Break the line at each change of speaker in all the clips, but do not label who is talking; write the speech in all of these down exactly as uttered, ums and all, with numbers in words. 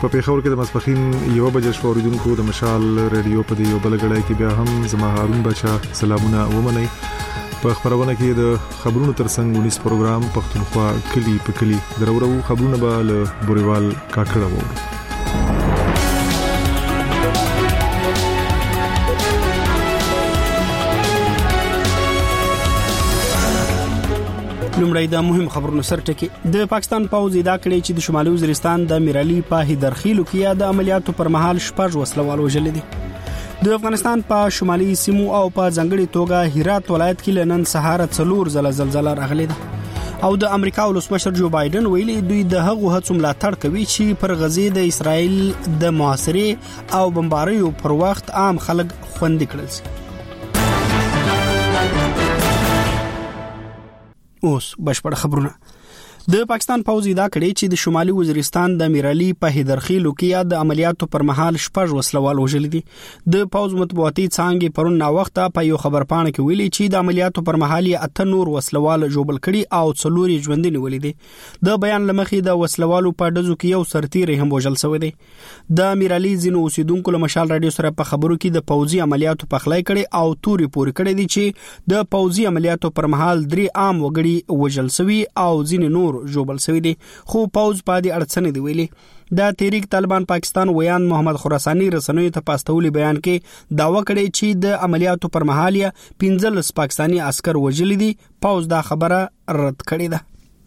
په پیښور کې د ماسپخین یو بجې شو اوریدونکو د مشال رادیو په دی یو بلګړای کې بیا هم زما هارون بچا سلامونه ومنئ. په خبرونه کې د خبرونو ترڅنګ ونیس پروګرام پښتونخوا کلی په کلی درورو خبرونه به له بوريوال کاکړه وو.
لومړی د مهم خبرونو سرټکی. د پاکستان پوځ دا کړی چې د شمالي وزیرستان د میرعلی په هدرخیلو کې د عملیاتو پر مهال شپږ وسلوال وژل دي. د افغانستان په شمالي سیمو او په ځنګړي توګه هرات ولایت کې لنن سهار څلور زله زلزلہ راغلي ده او د امریکا ولسمشر جو بایدن ویلي دوی د هغو هڅو ملاتړ کوي چې پر غزې د اسرائیل د محاصرې او بمباریو پر وخت عام خلک خوندي کړل شي. اوس بشپړ خبرونه. د پاکستان پوځ دا کړی چې د شمالي وزیرستان د میرعلی په هدرخیلو کې د عملیاتو پر مهال شپږ وسلوال وژل دي. د پوځ مطبوعاتي څانګې پرون نا وخته په یو خبرپاڼه کې ویلي چې د عملیاتو پر مهال یې اته نور وسلوال جوړل کړي او څلور یې ژوندۍ نیولې دي. د بیان لمخې د وسلوالو په ډزو کې یو سرتیر هم وژل شوی دی. د میرعلی ځینو اوسیدونکو له مشال رادیو سره په خبرو کې د پوځي عملیاتو په خلای کړي او توري پوري کړي دي چې د پوځي عملیاتو پر مهال درې عام وګړي وژل شوی او ځینې نور جوړل شوی دي. خو پوځ په دې اړه نه دی ویلي. د تحریک طالبان پاکستان ویان محمد خراسانی رسنیو ته پاستولي بیان کې داوا کړی چې د عملیاتو پر مهال یې پنځلس پاکستانی عسكر وژل دي. پوځ دا خبره رد کړې ده.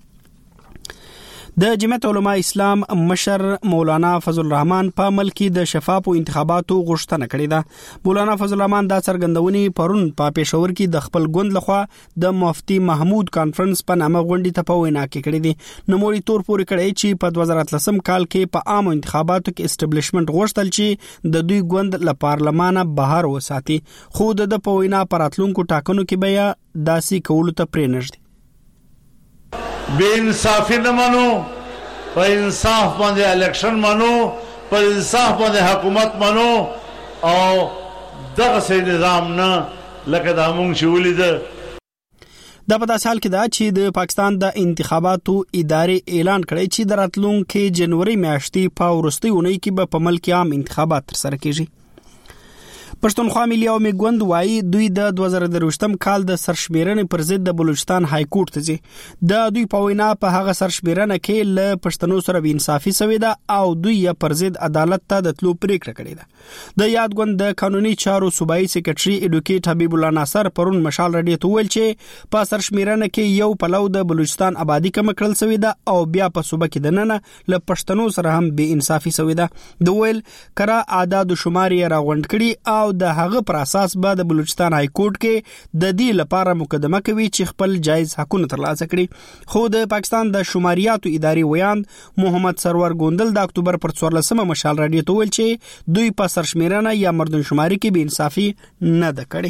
د جمعیت علماء اسلام مشر مولانا فضل الرحمن په ملکی د شفافو انتخاباتو غوښتنه کړې ده. مولانا فضل الرحمن دا څرګندونې پرون په پېښور کې د خپل ګوند لخوا د مفتي محمود کانفرنس په نامه غونډې ته په وینا کې کړې دي. نوموړي تور پورې کړی چې په دوه زره اتلسم کال کې په عام انتخاباتو کې اسټابلیشمنت غوښتل چې د دوی ګوند له پارلمانه بهر وساتي، خو د په وینا پراتلونکو ټاکنو کې بیا داسې کولو ته پرې نشي.
بے انصافی نہ منو، پر انصاف باندې الیکشن منو، پر انصاف باندې حکومت منو او دغه سي نظام نه لکه د مونږ چې ولید.
دا په داسې حال کې دا چې د پاکستان د انتخاباتو ادارې اعلان کړی چې د راتلونکي جنوري میاشتې په وروستۍ اونۍ کې به په ملک عام انتخابات ترسره کیږي. پښتونخوا ملي عوامي ګوند وايي دوی د دوه زره درویشتم کال د سرشمیرنې پر ضد د بلوچستان های کورټ ته ځي. د دوی په وینا په هغه سرشمیرنه کې له پښتنو سره بې انصافي شوې ده او دوی یې پر ضد عدالت ته د تلو پریکړه کړې ده. د یاد ګوند د قانوني چارو صوبایي سیکریټري ایډوکیټ حبیب الله ناصر پرون مشال رادیو ته ویل چې په سرشمیرنه کې یو پلو د بلوچستان آبادی کم کړل شوې ده او بیا په صوبه کې دننه له پښتنو سره هم بې انصافي شوې ده. د ویل کرا اعداد و شمار یې راغونډ کړي او د هغه پر اساس به د بلوچستان های کورټ کې د دې لپاره مقدمه کوي چې خپل جایز حقونه ترلاسه کړي. خو د پاکستان د شماریاتو ادارې ویاند محمد سرور ګوندل د اکتوبر پر څوارلسمه مشال رادیو ته ویل چې دوی په سرشمیرنه یا مردم شماري کې بې انصافي نه ده کړې.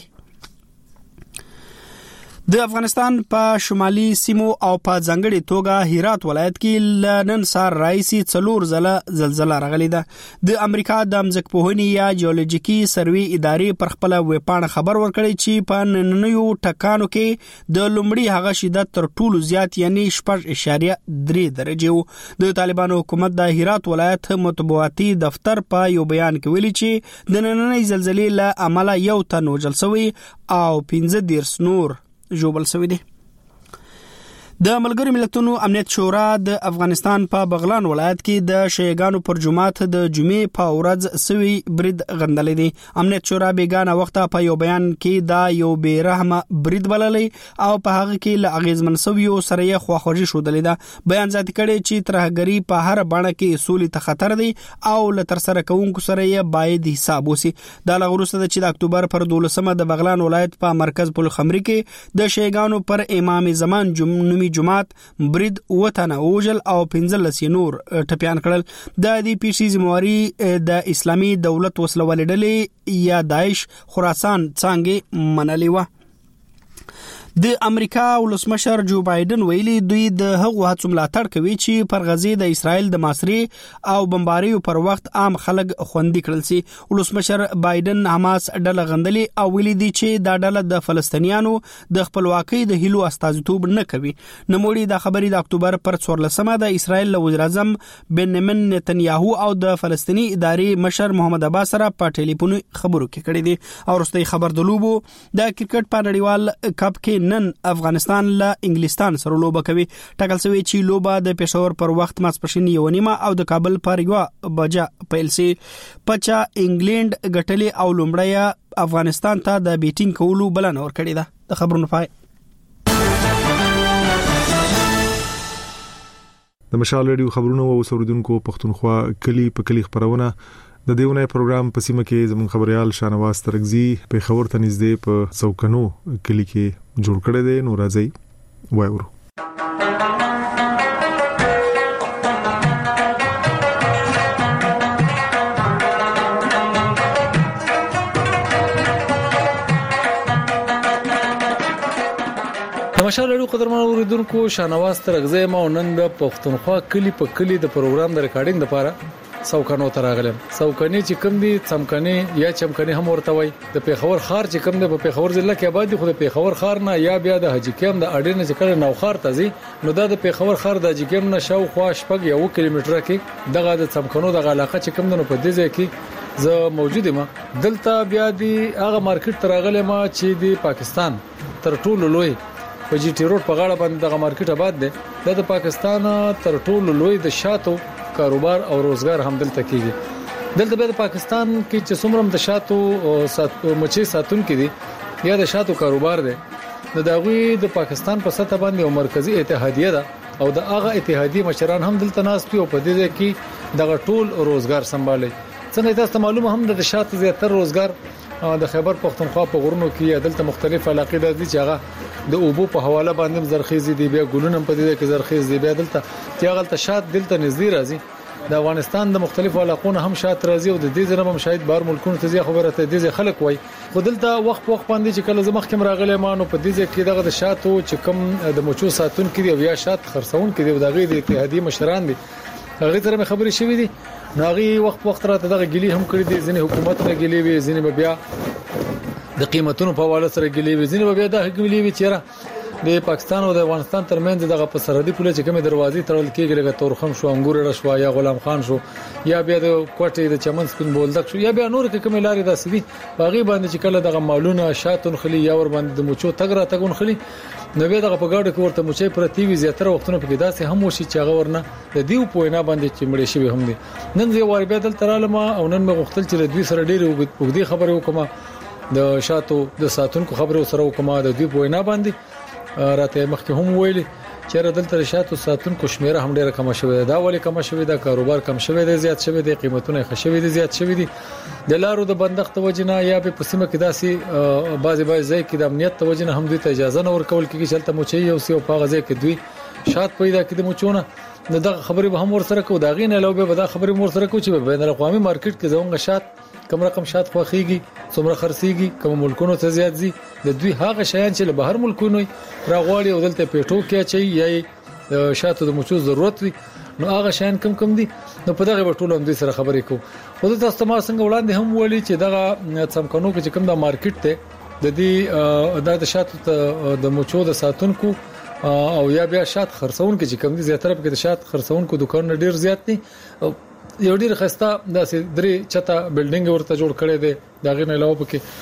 د افغانستان په شمالي سیمو او په ځنګړي توګه هرات ولایت کې لنن سار رئیسي څلور زله زلزلہ راغلي ده. د امریکا د ځمکپوهنې یا جیولوژیکي سروي ادارې پر خپل ویبپاڼه خبر ورکړی چې په نننیو ټکانو کې د لومړي هغه شدت تر ټولو زیات یعنی شپږ اعشاریه درې درجه وو. د طالبانو حکومت د هرات ولایت مطبوعاتي دفتر په یو بیان کې ویلي چې د نننۍ زلزلې له امله یو تن وژل شوی او پنځه دیرش نور جوړل شوی دی. د ملګرو ملتونو امنیت شورا د افغانستان په بغلان ولایت کې د شیعاګانو پر جماعت د جمعې په ورځ سوي برید غندلې دي. امنیت شورا بیګانه وخت په یو بیان کې دا یو بے رحمه برید بللې او په هغه کې ل اغیزمن سویو سره یې خواخوږي شودلې ده. بیان ذات کړي چې ترهګری په هر باڼه کې اصولي ته خطر دی او ل تر سره کوونکو سره یې باید حساب وسی. دا لغروسه چې د اکتوبر پر دولسمه د بغلان ولایت په مرکز پل خمري کې د شیعاګانو پر امام زمان جمعې جماعت برید وطنه اوجل او پنځلس نور ټپيان کړل. د دې پیښې ذمہواری د اسلامي دولت وسلوالې ډلې یا داعش خراسان څنګه منلې و. د امریکا ولسمشر جو بایدن ویلي دوی د هغو هڅو ملاتړ کوي چې پر غزې د اسرائیل د محاصرې او بمباریو پر وخت عام خلک خوندي کړل شي. ولسمشر بایدن حماس ډله غندلي او ویلي دي چې دا ډله د فلسطینیانو د خپلواکۍ د هیلو استازیتوب نه کوي. نوموړي دا خبرې د اکتوبر پر څوارلسمه د اسرائیل وزیر اعظم بنیامین نتنیاهو او د فلسطینی ادارې مشر محمد عباس سره په ټلیفون خبرو کې کړې دي. او وروستي خبر د لوبو د کرکټ په نړیوال کپ کې نن افغانستان له انګلستان سره لوبه کوي. ټاکل شوی چې لوبه د پېښور پر وخت ماسپښین یو نیمه او د کابل پر یو بجه پیل شي. پچا انګلند ګټلې او لومړی افغانستان ته د بیټینګ کولو بلنه ورکړې ده. د خبرونو پای.
د مشال ریډیو خبرونه او سوریدونکو پښتونخوا کلی په کلی خبرونه د دیونه پروګرام په سیمه کې زمون خبريال شانواز ترغزي په خبر ته نږدې په څوکنو کلی کې جوړ کړی دی. نو راځي وایورو.
مشال ریډیو قدرمنو اوریدونکو شانواز ترغزي ما نن د پښتونخوا کلی په کلی د پروګرام د ریکارډینګ لپاره سوکانو تراغلم. سوکانی چې کوم دي څمکني یا چمکني هم ورته وای. د پیښور خار چې کوم دی په پیښور ضلع کې آباد دي خو د پیښور خار نه یا بیا د حاجی کیم د اډې نه ذکر نو خار ته زی نو د پیښور خار د حاجی کیم نه شاو خوا شپږ یو کیلومتره کې دغه د څمکنو د علاقه چې کوم نه په دې ځای کې زه موجود یم. دلته بیا دی هغه مارکیټ تراغلم چې د پاکستان تر ټولو لوی په جی ټی روډ په غاړه باندې دغه مارکیټ آباد دی. د پاکستان تر ټولو لوی د شاتو کاروبار او روزګار هم دلته کیږي. دلته به د پاکستان کې چې څومره د شاتو او سات مچي ساتون کې دي یا د شاتو کاروبار دی د داوی د پاکستان په سطح باندې او مرکزی اتحادیه ده او د هغه اتحادیه مشران هم دلته ناس پی او په دې کې دغه ټول روزګار سمبالي. څنګه تاسو معلومه هم د شاتو زیاتره روزګار د خیبر پختونخوا په غرونو کې دلته مختلف علاقې د دي چې هغه د اوبو په حواله باندې زرخیزي دي بیا ګلونه په دې کې زرخیز دي بیا دلته چې هغه ته شات دلته نږدې راځي. د افغانستان د مختلفو علاقو هم شات راځي او د دې ځنه هم شاید بار ملکونو ته ځي خبره ته دي خلک وای خو دلته وخت وخت باندې چې کله زمخ کوم راغلی مانو په دې کې دغه د شاتو چې کوم د مچو ساتون کې دی یا شات خرڅون کې دی دغه د اتحادیه مشران دي هغه سره خبرې شوې دي. ناغي وخت وخت راته دغه ګلی هم کړی دي. ځینې حکومت نه ګلی وي ځینې بیا د قیمتونو په حواله سره ګلی وي ځینې بیا د ګلی وي چیرې د پاکستان او د افغانستان ترمنځ دغه په سرحدي پوله چې کومه دروازې تړل کېږي لکه تورخم شو انګور رشوا یا غلام خان شو یا بیا د کوټې د چمن سپین بولدک شو یا بیا نور کومه لارې داسې دي باغی باندې چې کله دغه مالونه شاتون خلی یا ور باندې د مچو تګ را تګون خلی نو به دغه په گاډه کې ورته مچي پرتی وی زیاتره وختونه په کې داسې هم وشي چې هغه ورنه د دیو پوینا باندې چې مړې شي هم دي. نن زه وار به دل ترالم او نن مې غوښتل چې دوی سره ډېر وګدي خبرې وکم د شاتو د ساتونکو خبرې سره وکم د دوی پوینا باندې راته مخکې هم ویلي چې دلته شاتو ساتونکو شمیره هم ډیره کم شوې ده. ولی کم شوې ده کاروبار کم شوې ده زیات شوې ده قیمتونه خښوي دي زیات شوې دي د لارو د بندښت وجنه یا په پسیمه کې داسي بعضي بعضي ځای کې د امنیت وجنه هم دوی ته اجازه نه ورکول کیږي چې تل موچي او سی او په غزه کې دوی شات پیدا کړي موچونه نو دا خبرې به هم ورسره کو دا غینه لو به دا خبرې مور سره کو چې بین الاقوامي مارکیټ کې زمونږ شات کم رقم شات خوخيږي څومره خرڅيږي کوم ملکونو ته زیات دي د دوی هغه شیان چې له بهر ملکونو راغواړي او دلته پیټو کې چي یا شاتو د مچو ضرورت وي نو هغه شیان کم کم دي نو په دغه ټولو هم دوی سره خبرې کو. او د تاسو ما څنګه وړاندې هم ویلي چې دغه څمکنو کې چې کوم د مارکیټ ته د دې د شاتو د مچو د ساتونکو او یا بیا شات خرڅون کې چې کوم دي زیاتره په کې د شات خرڅونکو دکان ډیر زیات دي. یو ډیر خسته داسې درې چته بلډینګ ورته جوړ کړي دي دا غي نه علاوه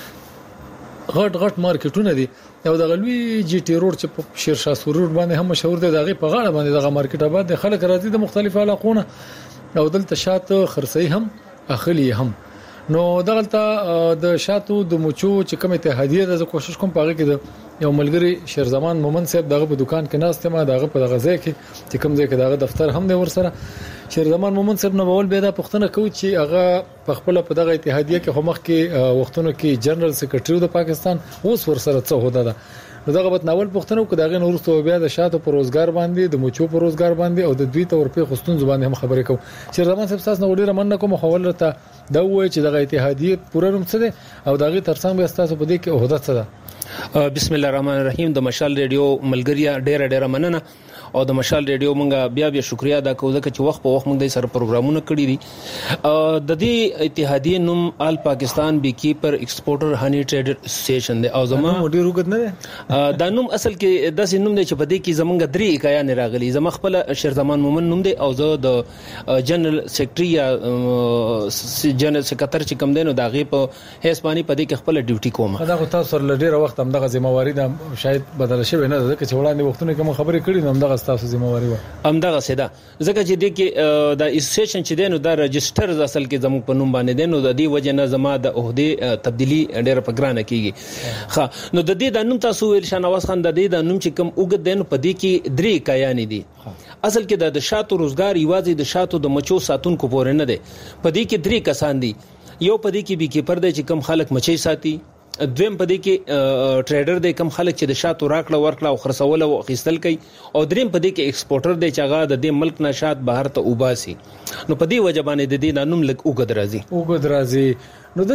پکې غټ غټ مارکیټونه دي او د غلوی جی ټی روډ چې په شیرشاه سرور باندې هم مشهور دی دغه په غاړه باندې دغه مارکیټ آباد دي خلک راځي د مختلفو علاقونو او دلته شات خرڅي هم اخلي هم نو دغلته د شاتو د مچو چې کوم اتحادیه د کوشش کوم پاره کې یو ملګری شیر زمان مومن صاحب دغه په دکان کې ناست ما دغه په دغه ځای کې چې کوم ځای کې دغه دفتر هم دی ورسره شیر زمان مومن صاحب نو بول به دا پښتنه کوي چې هغه په خپل په دغه اتحادیه کې همخ کې وختونو کې جنرال سیکریټری د پاکستان اوس ورسره څه هوده ده نو دغه بت ناول پښتنو کې دغه نورستو بیا د شاتو پر روزګار باندې د مچو پر روزګار باندې او د دوی ته ورپی خستون زبان هم خبرې کوم شیر زمان صاحب تاسو نو ډیره مننه کوم حواله ته دا وایي چې دغه اتحادیه پوره نوم څه ده او دغه ترڅنګ به تاسو په دې کې عہده څه ده.
بسم الله الرحمن الرحیم. د مشال ریډیو ملګریا ډیره ډیره مننه او د مشال ریډیو مونږه بیا بیا شکریا ادا کوو ځکه چې وخت په وخت مونږ د سره پروګرامونه کړی دي. د دې اتحادیه نوم آل پاکستان بی کیپر ایکسپورټر هنی ټریډر اسوسییشن دی او زما
ډیر وګت نه دی.
دا نوم اصل کې داسې نوم دی چې په دې کې زمونږ درې اکایان راغلي. زما خپل شیرزمان مومن نوم دی او زه د جنرال سیکریټري یا جنرال سیکریټر چې کوم دی نو دا غي په هسپاني په دې کې خپل ډیوټي کوم.
دا خو تاسو سره ډیر وخت هم دغه ذمہواری دا شاید بدل شي نه ځکه چې وړاندې وختونه کوم خبرې کړې نو دغه تاسو ذمہواری و
هم دغه سیدا ځکه چې د کې د اسوسییشن چې دی نو دا رجستر اصل کې زموږ په نوم باندې دی نو د دې وجه نه زما د عہده تبدیلی ډیر په ګرانه کیږي. ښه نو د دې د نوم تاسو ویل شانواز خان د دې د نوم چې کوم وګد دی نو په دې کې درې کایان دي. اصل کې د شاتو روزګار یوازې د شاتو د مچو ساتونکو پورې نه دی. په دې کې درې کسان دي. یو په دې کې بي کیپر دی چې کوم خلک مچي ساتي. دویم په دې کې ټریډر دی کوم خلک چې د شاتو راکړه ورکړه او خرڅول او اخیستل کوي. او دریم په دې کې ایکسپورټر دی چې هغه د دې ملک نه شات بهر ته وباسي. نو په دې وجه باندې د دې نوم لک وګد راځي
وګد راځي. نو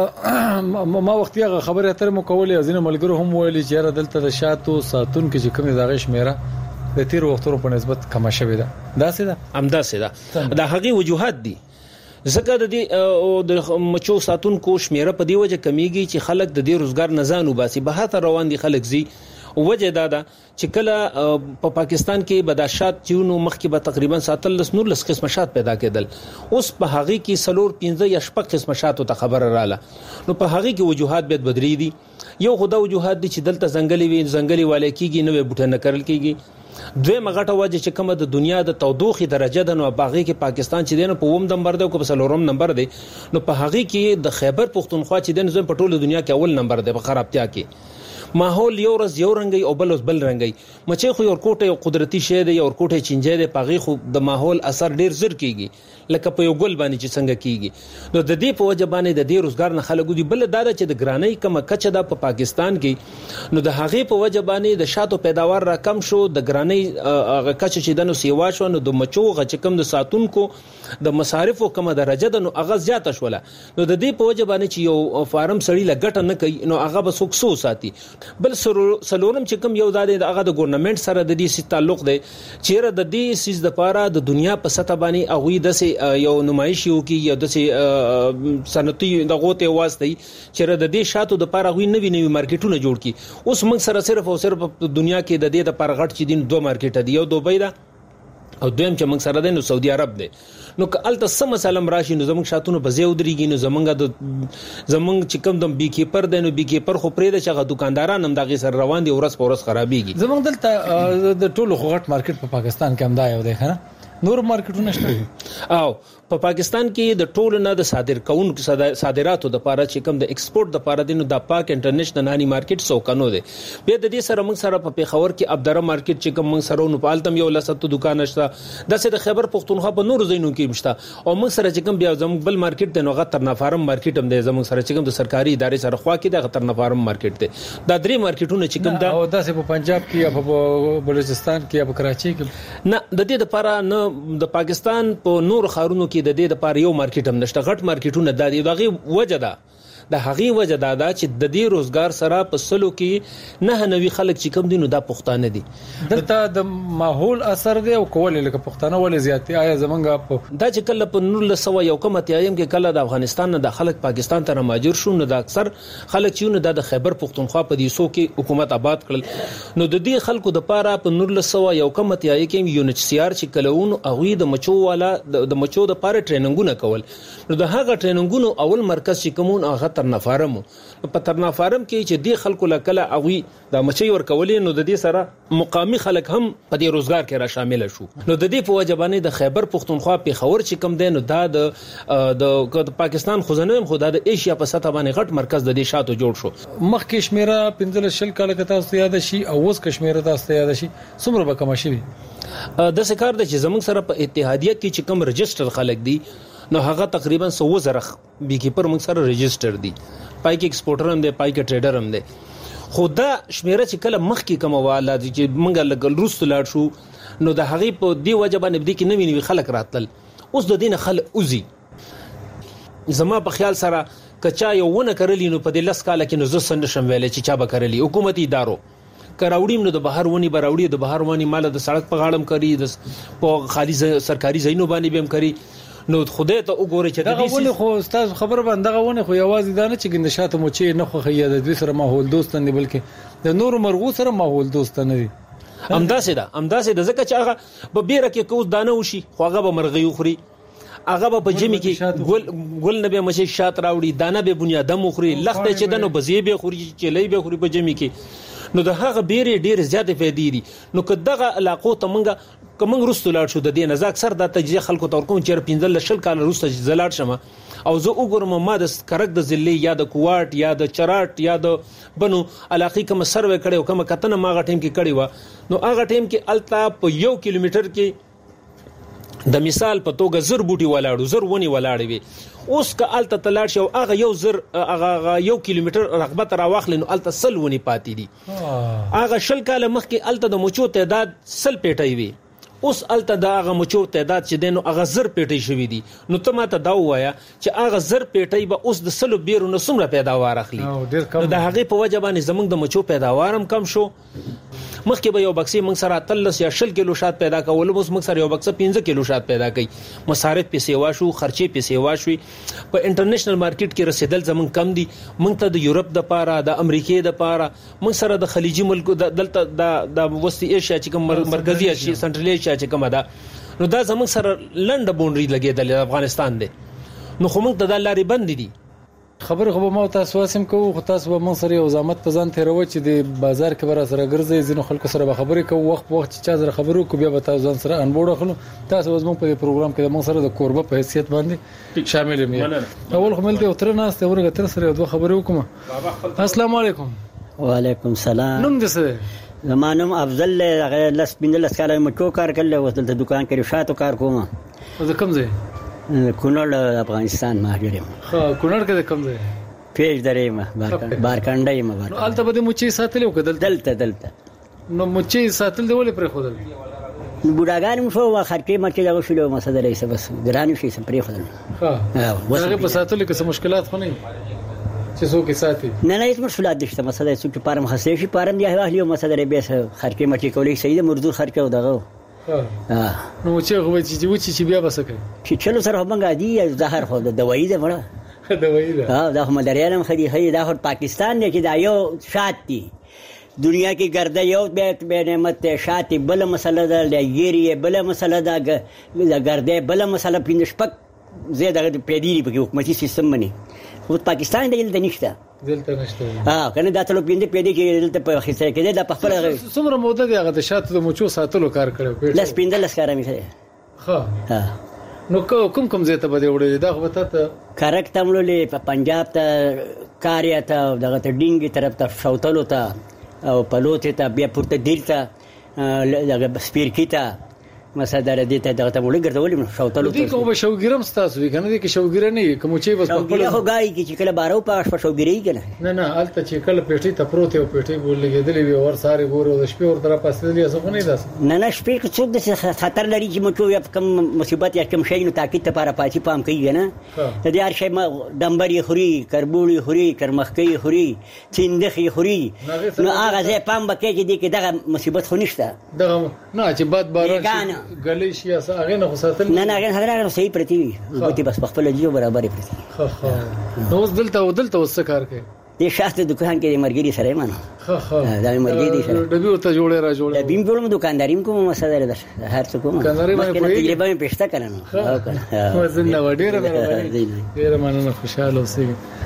دلته ما وختي هغه خبره تر مو کولې ازینه ملګرو هم ویلي چې دلته د شاتو ساتون کې چې کوم دغه شمیره د تیر وختونو په نسبت کم شوې ده. دا څه ده؟
هم دا څه ده. دا هغه وجوهات دي ځکه د دې د مچو ساتونکو شمیره په دی وجه کمیږي چې خلک د دې روزګار نه ځان وباسي. به هر روان دي خلک زی وجه دا ده چې کله په پاکستان کې بداشات چونو مخکې به تقریبا ساتل لس نور لس قسم شات پیدا کېدل. اوس په هغه کې سلور پنځه یا شپږ قسم شاتو ته خبر رااله. نو په هغه کې وجوهات به بدري دي. یو خدا وجوهات دي چې دلته ځنګلي وي ځنګلي والے کېږي نو بوټه نه کرل کېږي. دوی مغټه وجه چې کومه د دنیا د تودوخي درجه ده نو باغی کې پاکستان چې دینه په ووم نمبر ده او په سلورم نمبر ده. نو په هغه کې د خیبر پختونخوا چې دینه زم په ټوله دنیا کې اول نمبر ده په خرابتیا کې. ماحول یو ورځ یو رنگي او بل ورځ بل رنگي. مچې خو یو کوټه یو قدرتي شی دی یو کوټه چینجه دی پاغي خو د ماحول اثر ډیر زر کیږي لکه په یو ګل باندې چې څنګه کیږي. نو د دې په وجه باندې د دې روزګار نه خلکو دی. بل دا چې د ګرانۍ کم کچه ده په پاکستان کې نو د هغه په وجه باندې د شاتو پیداوار را کم شو. د ګرانۍ هغه کچه چې دنو سیوا شو نو د مچو غچ کم د ساتونکو د مصارفو کومه درجه ده نو هغه زیاته شوله. نو د دې په وجه باندې چې یو فارم سړی لګټه نه کوي نو هغه به سوکسو ساتي. بل سلورم چې کوم یو د هغه د ګورنمنت سره د دې تعلق دی چې د دې سیس د پاره د دنیا په سطح باندې هغه د یو نمایش یو کې یو د صنعتي دغه ته واسطي چې د دې شاتو د پاره غوي نوی نوی مارکیټونه جوړ کی. اوس موږ سره صرف او صرف په دنیا کې د دې د پاره غټ چې دین دوه مارکیټ دي. یو دوبۍ ده او دویم چې موږ سره ده نو سعودي عرب ده. نو کالته سم سلام راشي نو زموږ شاتونو په زیو دريږي نو زمونږ د زمونږ چې کوم د بي کیپر ده نو بي کیپر خو پرې د چغه دکانداران هم دغه سره روان دي ورس پورس خرابيږي.
زمونږ دلته د ټولو غټ مارکیټ په پاکستان کې هم دا یو دی کنه نور مارکیټونه شته.
او په پاکستان کې د ټولو نه د صادر کون صادراتو د پاره چې کوم د ایکسپورټ د پاره دینو د پاک انټرنیشنل نانی مارکیټ سو کنو دی. به د دې سره موږ سره په پیښور کې ابدره مارکیټ چې کوم موږ سره نو پالتم یو لسته دکان شته. د څه د خیبر پختونخوا په نور زینو کې مشته او موږ سره چې کوم بیا زموږ بل مارکیټ د نوغه ترنا فارم مارکیټ هم دی. زموږ سره چې کوم د سرکاري ادارې سره خوا کې د ترنا فارم مارکیټ دی. دا درې مارکیټونه چې کوم دا
او داسې په پنجاب کې یا په بلوچستان کې یا په کراچي کې
نه د دې لپاره نه د پاکستان په نور خارونو کې د دې لپاره یو مارکیټ هم نشته. غټ مارکیټونه د دې دغه وجه ده د هغه وجه دا ده چې د دې روزګار سره په سلو کې نه نوي خلک چې کوم دي نو دا پښتانه دي.
دلته د ماحول اثر دی او کول لکه پښتانه ولې زیاتې آیا زمونږ په
دا چې کله په نور لسو یو کوم تیایم کې کله د افغانستان نه د خلک پاکستان ته مهاجر شو نو د اکثر خلک چې نو د خیبر پختونخوا په دیسو کې حکومت آباد کړل. نو د دې خلکو د پاره په نور لسو یو کوم تیایم کې یو ان ایچ سی آر چې کلهون هغه د مچو والا د مچو د پاره ټریننګونه کول. نو د هغه ټریننګونو اول مرکز چې کومون هغه ترنا فارم په ترنا فارم کې چې دی خلکو لکله اوی د مچي ور کولې نو د دې سره مقامی خلک هم په دې روزګار کې را شامل شو. نو د دې په وجبانه د خیبر پختونخوا په خور چې کم دی نو دا د د پاکستان خزانه خو د ایشیا په سطح باندې غټ مرکز د دې شاتو جوړ شو.
مخکې شمیره پنځل شل کال کې تاسو یاد شي او اوس کشمیر تاسو یاد شي څومره به کم شي.
د سکار د چې زمونږ سره په اتحادیه کې چې کم رجستر خلک دي نو هغه تقریبا سو زره بي کیپر موږ سره رجستر دي. پای کې ایکسپورټر هم دی پای کې ټریډر هم دی. خو دا شمیره چې کله مخ کې کومه واله چې موږ لګل روس لاړ شو نو د هغه په دی وجه باندې د کې نوی نوی خلک راتل. اوس د دین خلک اوزي زما په خیال سره کچا یو ونه کرلی نو په دې لس کال کې نو زه سند شم ویل چې چا به کرلی حکومتي ادارو کراوړیم نو د بهر ونی براوړي د بهر ونی مال د سړک په غاړم کوي د په خالي سرکاري زینو باندې بهم کوي نو خدای ته وګوري چې
دا ونه خو استاد خبر باندې دغه ونه خو یوازې دا نه چې ګندشات مو چې نه خو خیا د دوی سره ماحول دوست نه بلکې د نور مرغو سره ماحول دوست نه دي
امداسه ده امداسه ده ځکه چې هغه به بیره کې کوز دانه وشي خو هغه به مرغي خوري هغه په جمی کې ګل ګل نه به مشه شات راوړي دانه به بنیاد مخوري لخت چې دنو بزی به خوري چې لې به خوري په جمی کې نو د هغه بیره ډیر زیات فائدې دي نو کداغه علاقو ته منګه کوم رستو لاړ شو د دې نزاک سر د تجزیه خلکو تور کوم چیر پینځل شل کال رسته زلاړ شمه او زه وګورم ما د کرک د ضلع یا د کوارت یا د چراټ یا د بنو علاقې کوم سروې کړي او کوم کتنه ما غ ټیم کې کړي و نو هغه ټیم کې التا په یو کیلومتر کې د مثال په توګه زر بوټي ولاړو زر ونی ولاړې وي اوس که الته تلاړ شو هغه یو زر هغه یو کیلومتر رغبت را واخلنو الته سل ونی پاتې دي هغه شل کال مخکې الته د مچو تعداد سل پیټي وي اوس الته د هغه مچو تعداد چې دینو هغه زر پیټي شوی دي نو ته ماته دا وایا چې هغه زر پیټي به اوس د سلو بیرو نو څومره پیداوار اخلي نو د هغه په وجه باندې زمونږ د مچو پیداوارم کم شو مخکې به یو بکسې موږ سره تلس یا شل کیلو شات پیدا کول اوس موږ سره یو بکسه پنځه کیلو شات پیدا کوي مصارف په سیوا شو خرچې په سیوا شوي په انټرنیشنل مارکیټ کې رسیدل زمونږ کم دي موږ ته د یورپ د پاره د امریکای د پاره موږ سره د خلیجي ملکو دلته د وسطي ایشیا چې کوم مرکزی ایشیا سنټرل ایشیا چې کوم ده نو دا زمونږ سره لنډه بونډري لګیدل افغانستان دی نو خو موږ ته د لارې بند دي
خبر خو ما تاسو واسم کوو خو تاسو به مون سره یو زحمت پزان تیروي چې د بازار کې بر سره ګرځي ځینو خلکو سره به خبرې کوو وخت په وخت چې چا سره خبرو کو بیا به تاسو ځان سره انبوړ خلو تاسو زموږ په پروګرام کې مون سره د کوربه په حیثیت باندې شامل یم اول خو ملته تر نه است ورګه تر سره دوه خبرې وکم السلام علیکم
وعلیکم السلام
نوم دې څه
زمانم افضل لس بنل سکاله مټو کار کړل وته د دکان کې شاتو کار کوم
زه کوم ځای
کونړ افغانستان ماجر یم
خو کونړ کې کوم ځای
پیج درې ما بارکانډه یم
نو البته به مچي ساتل او کدل
دلته دلته
نو مچي ساتل دی ولې پر خودل
بوډاګان مو شو خرکې مچي دا وشلو مسله رئیس بس ګرانی شي سم پر خودل
ها هغه په ساتل کې څه مشکلات خو نه چې څوک ساتي
نه نه هیڅ مشکلات نشته مسله چې پارم خاصه شي پارم دی اهلیو مسله به خرکې مچي کولې صحیح د مردود خرکې او دغه
ها نو چې غوې چې چې چې بیا بسکه
چې چلو سره هم غادي زهر خو د دوايي ده مړه
دوايي ده
ها دا هم دريالم خدي خي دا هو پاکستان نه چې دا یو شات دي دنیا کې ګرځي یو به نعمت شات بل مسله ده لګيري بل مسله ده ګرځي بل مسله پینشپک زیاده پیډيري په حکومتي سیستم باندې خو پاکستان دې د نشته
دلته نشته.
ها کنه دا ټول پیندې پیډې کې دلته په خسته کې دا په خپل
څومره موده دی هغه د شاتو د مچو ساتلو کار کړو.
لس پیندل لس کار مې کړی.
ها
ها
نو کوم کوم ځای ته بده وړي دا خو ته
کارک تملولې په پنجاب ته کاریا ته دغه ته ډینګي طرف ته شوتلو ته او پلوت ته بیا پورته دیلته دغه سپیرکی ته مسادر دې ته دغه ته وړي ګرځولې شوتلو ته.
دې کوم شوګیرم ستاسو وی کنه دې کې شوګیر نه کوم چې بس په خپل
هو غای کې چې کله بارو پاش په شوګیري کنه
نه نه الته چې کله پېټي ته پروت یو پېټي ګولګېدلې وی ور ساري ګورو د شپې ور طرف پاسېدلې اسو نه داس
نه نه شپې کې څوک د خطر لري چې مچو یا کوم مصیبت یا کوم شي نو تاکید ته لپاره پاتې پام کوي نه د دې هر شي دمبري خوري کربوړي خوري کرمخکي خوري چیندخي خوري نو هغه ځای پام بکې چې دې کې دغه مصیبت خو نشته
دغه نه چې باد باران غلې شي اسه هغه نه خساتل
نه نه هغه هغه صحیح پرتی وي وګورئ بس خپل جیو برابر پرتی
خو خو نو دلته ودلته وس کار کوي
دې شاته دکان کې مرګري سره مانه
خو خو
دا مرګري سره
ډبي ورته جوړه را جوړه
بیم جوړم دکانداریم کوم مسله ده هر څه کوم
دکانداري باندې
تجربه مې پېښته کړم
او کنه وزن وړه مې ډیر مننه خوشاله اوسئ.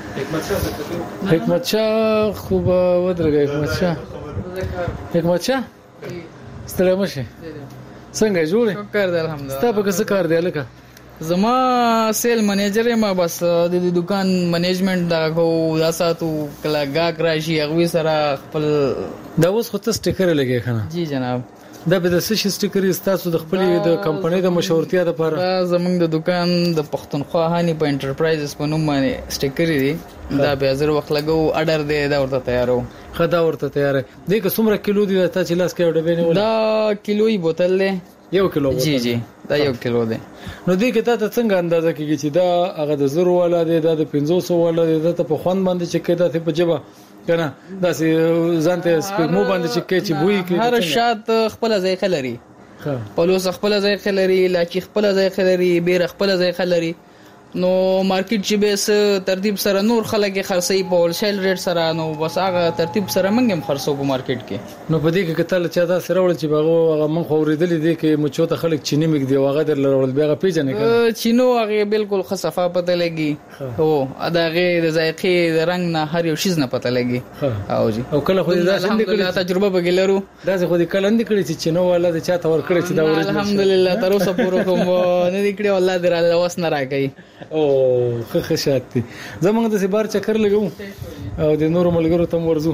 حکمت شاه خوب ودرګه حکمت شاه حکمت شاه ستړی مشه څنګه جوړه
شکر دی الحمدلله.
ستا په څه کار دی لکه
زما سیل منیجر ما بس د دکان منیجمنت دا کو دا ساتو کلا گاګ راشي هغه سره خپل
دا اوس خو ته سټیکر لګې کنه.
جی جناب
دا به د سشي سټیکر تاسو د خپل د کمپنۍ د مشورتیا لپاره
زمونږ د دکان د پښتونخوا هاني په انټرپرایزز په نوم باندې سټیکر دی دا به زر وخت لګو اډر دی دا ورته تیارو
خدا ورته تیار دی که څومره کیلو دی ته چې لاس کې وډبې نه ولا
دا کیلوې بوتل دی
یو کیلو
جی جی دا یو کیلو دی.
نو دې کې ته څنګه اندازه کیږي چې دا هغه د زر والا دی دا د پنځه سوه والا دی دا په خوند باندې چې کېدا ته په جبه کنه دا سي ځانته سپګمو باندې چې کې چې بوې کې
هر شات خپل ذایقه لري. ها پلوس خپل ذایقه لري، لاچی خپل ذایقه لري، بیر خپل ذایقه لري. نو مارکیټ چې به ترتیب سره نور خلک خرڅي په هول سیل ریټ سره نو بس هغه ترتیب سره منګم خرڅو په مارکیټ کې.
نو په دې کې کتل چې دا سره ول چې باغو هغه من خوریدلې دي کې مچو ته خلک چینی مګ دی هغه در لرول بیا پیژنې کړه
چینو هغه بالکل خصفه پته لګي هو اداغه د ذایقې د رنگ نه هر یو شیز نه پته لګي. او جی او
کله خو دا
الحمدلله تجربه بګلرو
دا خو دې کله اندې کړی چې چینو والا د چا تور کړی چې دا ورته
الحمدلله تر اوسه پورو کوم نه دې کړی الله دې الله واس نه راکړي.
او خه شاتي زمونږ د سبار چکر لګو او د نورو ملګرو تم ورزو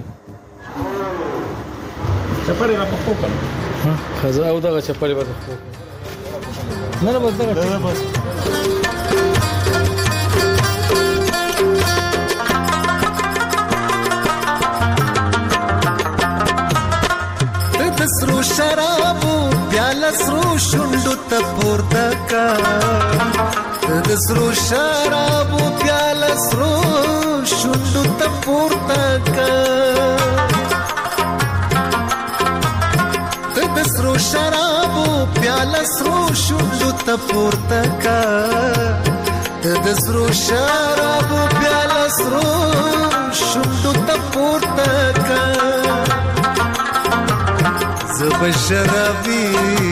چپړې را پخو کړه ها خزا او دغه چپړې به پخو نه نه بس دغه بس
د سرو شرابو پیاله سرو شونډو ته پورته کا د سرو شرابو پیاله سرو شونډو ته پورته کا د سرو شرابو پیاله سرو شونډو ته پورته کا د سرو شرابو پیاله سرو شونډو ته پورته کا زب شرابی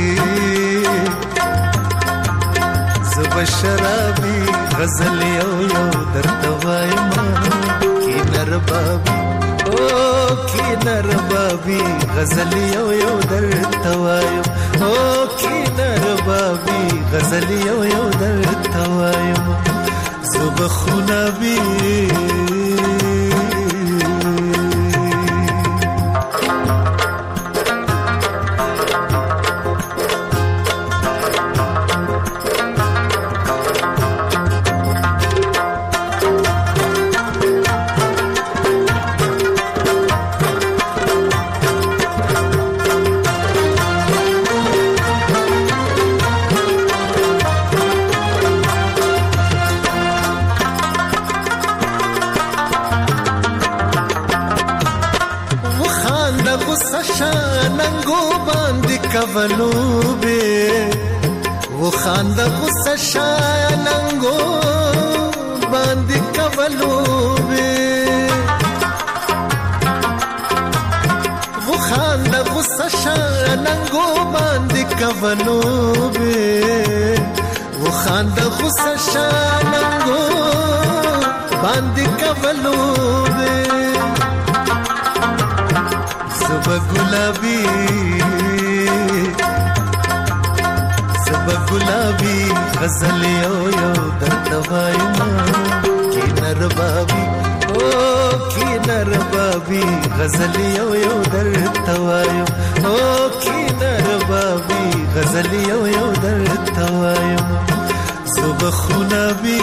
زب شرابی غزل یو یو درته وایم کی نر بابی او کی نر بابی غزل یو یو درته وایم او کی نر بابی غزل یو یو درته وایم زب خونابی کولو به و خانده غصه شایننگو باندې کولو به و خانده غصه شایننگو باندې کولو به و خانده غصه شایننگو باندې کولو به زبا گلابی گلابی غزل یو یو درته وایم کی نر بابی او کی نر بابی غزل یو یو درته وایم او کی نر بابی غزل یو یو درته وایم زب خونابی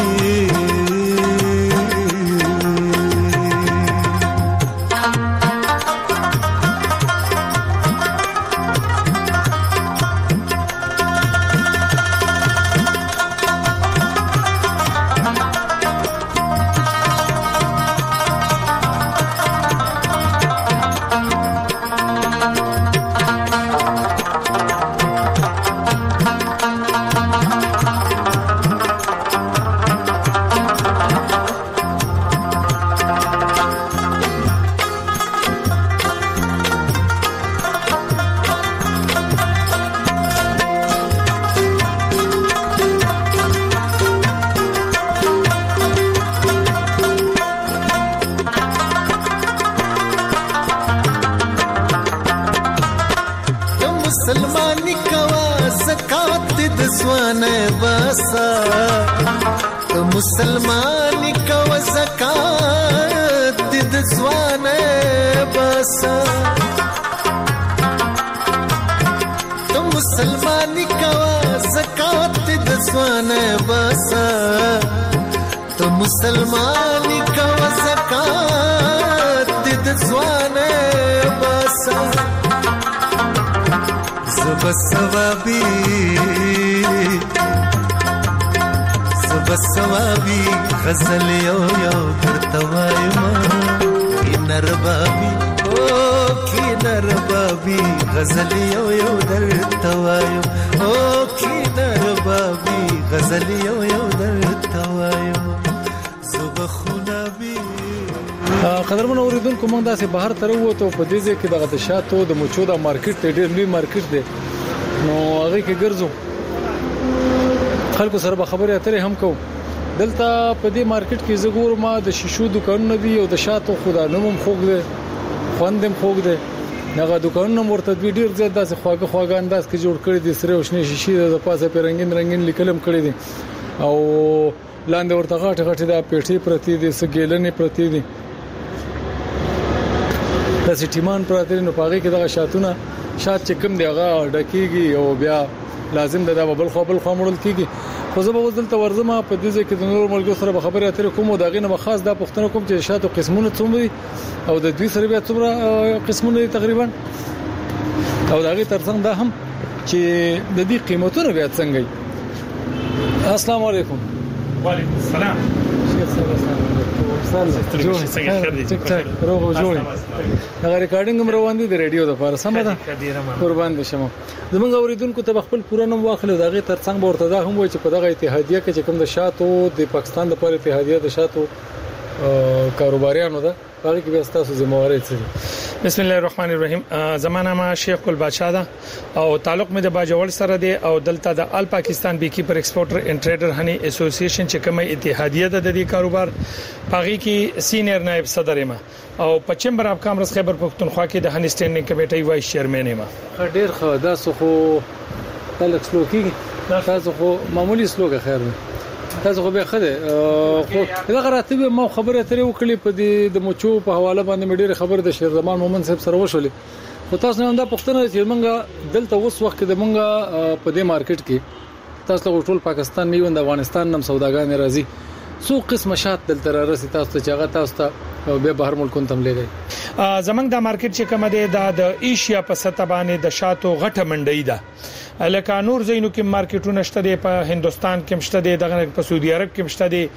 مسلمانی کوا زکات د سوانه باسا ته مسلمانی کوا زکات د سوانه باسا ته مسلمانی کوا زکات د سوانه باسا ته مسلمانی کوا زکات د سوانه باسا زب ثوابی بسوابي غزل یو یو درته وایم کی نربابي او کی نربابي غزل یو یو درته وایم او کی نربابي غزل یو یو درته وایم زبخونه بي
قدرمن اوریدونکو موږ داسې بهر تر وته په دې ځای کې دغه د شاتو د مچو د مارکیټ ډېر لوی مارکیټ دی نو هغه کې ګرځو خلکو سره به خبرې اترې هم کوو دلته په دې مارکیټ کې زګور ما د شیشو دکانونه دي او د شاتو خدا نوم خوګ دي خوندم خوګ دي هغه دکانونه مرته ډېر زیات داسې خواږه خواږه انداز کې جوړ کړی دي سره وشنه شیشې د پاسه په رنگین رنگین لیکلم کړی دي او لاندې ورته غاټه غاټه د پیټي پرتی دي سګیلنې پرتی دي د سټیمان پراته نو پاږي کې دغه شاتونه شات چې کم دی هغه ډکیږي او بیا لازم ده د بل خو بل خو مړل کیږي خو زه به وزل ته ورزمه په دې ځکه د نور ملګرو سره به خبرې اترې کوم او داغه نه خاص دا پښتنه کوم چې شاتو قسمونه څومره او د دوی سره بیا څومره قسمونه تقریبا او داغه ترڅنګ دا هم چې د دې قیمتونه بیا څنګه وي. السلام علیکم.
وعلیکم السلام.
شیخ صاحب ټیک ټاک روغ جوړ دا ریکارډینګ هم روان دي د ریډیو د لپاره سم ده قربان دي شمه زمونږ اوریدونکو ته خپل پوره نوم واخلو دغه ترڅنګ ورته دا هم وای چې په دغه اتحادیه کې چې کوم د شاتو د پاکستان د لپاره اتحادیه د شاتو کاروباریانو ده هغه کې به تاسو ذمہواری څه.
بسم الله الرحمن الرحیم. زمانہ ما شیخ ګل بادشاہ دا او تعلق مې د باجوړ سره دی او دلته د ال پاکستان بی کیپر ایکسپورټر اینڈ ټریډر هني اسوسییشن چې کومه اتحادیه ده د دې کاروبار پاغي کې سینیئر نائب صدر ما او په چمبر اف کامرس خیبر پختونخوا کې د هني سټینډینګ کمیټې وایس چیرمن ما.
ډیر خو دا سخو تلک سلوکی تاسو خو معمولی سلوګه خیر ده تاسو خو به خده خو دا غراته ما خبره ترې وکړې په دې د مچو په حواله باندې مې ډېر خبر د شیر زمان مومن صاحب سره وشولې خو تاسو نه دا پښتنه چې مونږه دلته اوس وخت د مونږه په دې مارکیټ کې تاسو ټول پاکستان میوند افغانستان نم سوداګان راځي سو قسم شات دلته راسي تاسو چې هغه تاسو ته به بهر ملکونو تم لګي
زمنګ د مارکیټ چې کوم دی د ایشیا په سطح باندې د شاتو غټه منډي ده لکه نور زینو کې مارکیټونه شته دي په هندستان کې مشته دي دغه په سعودي عرب کې مشته دي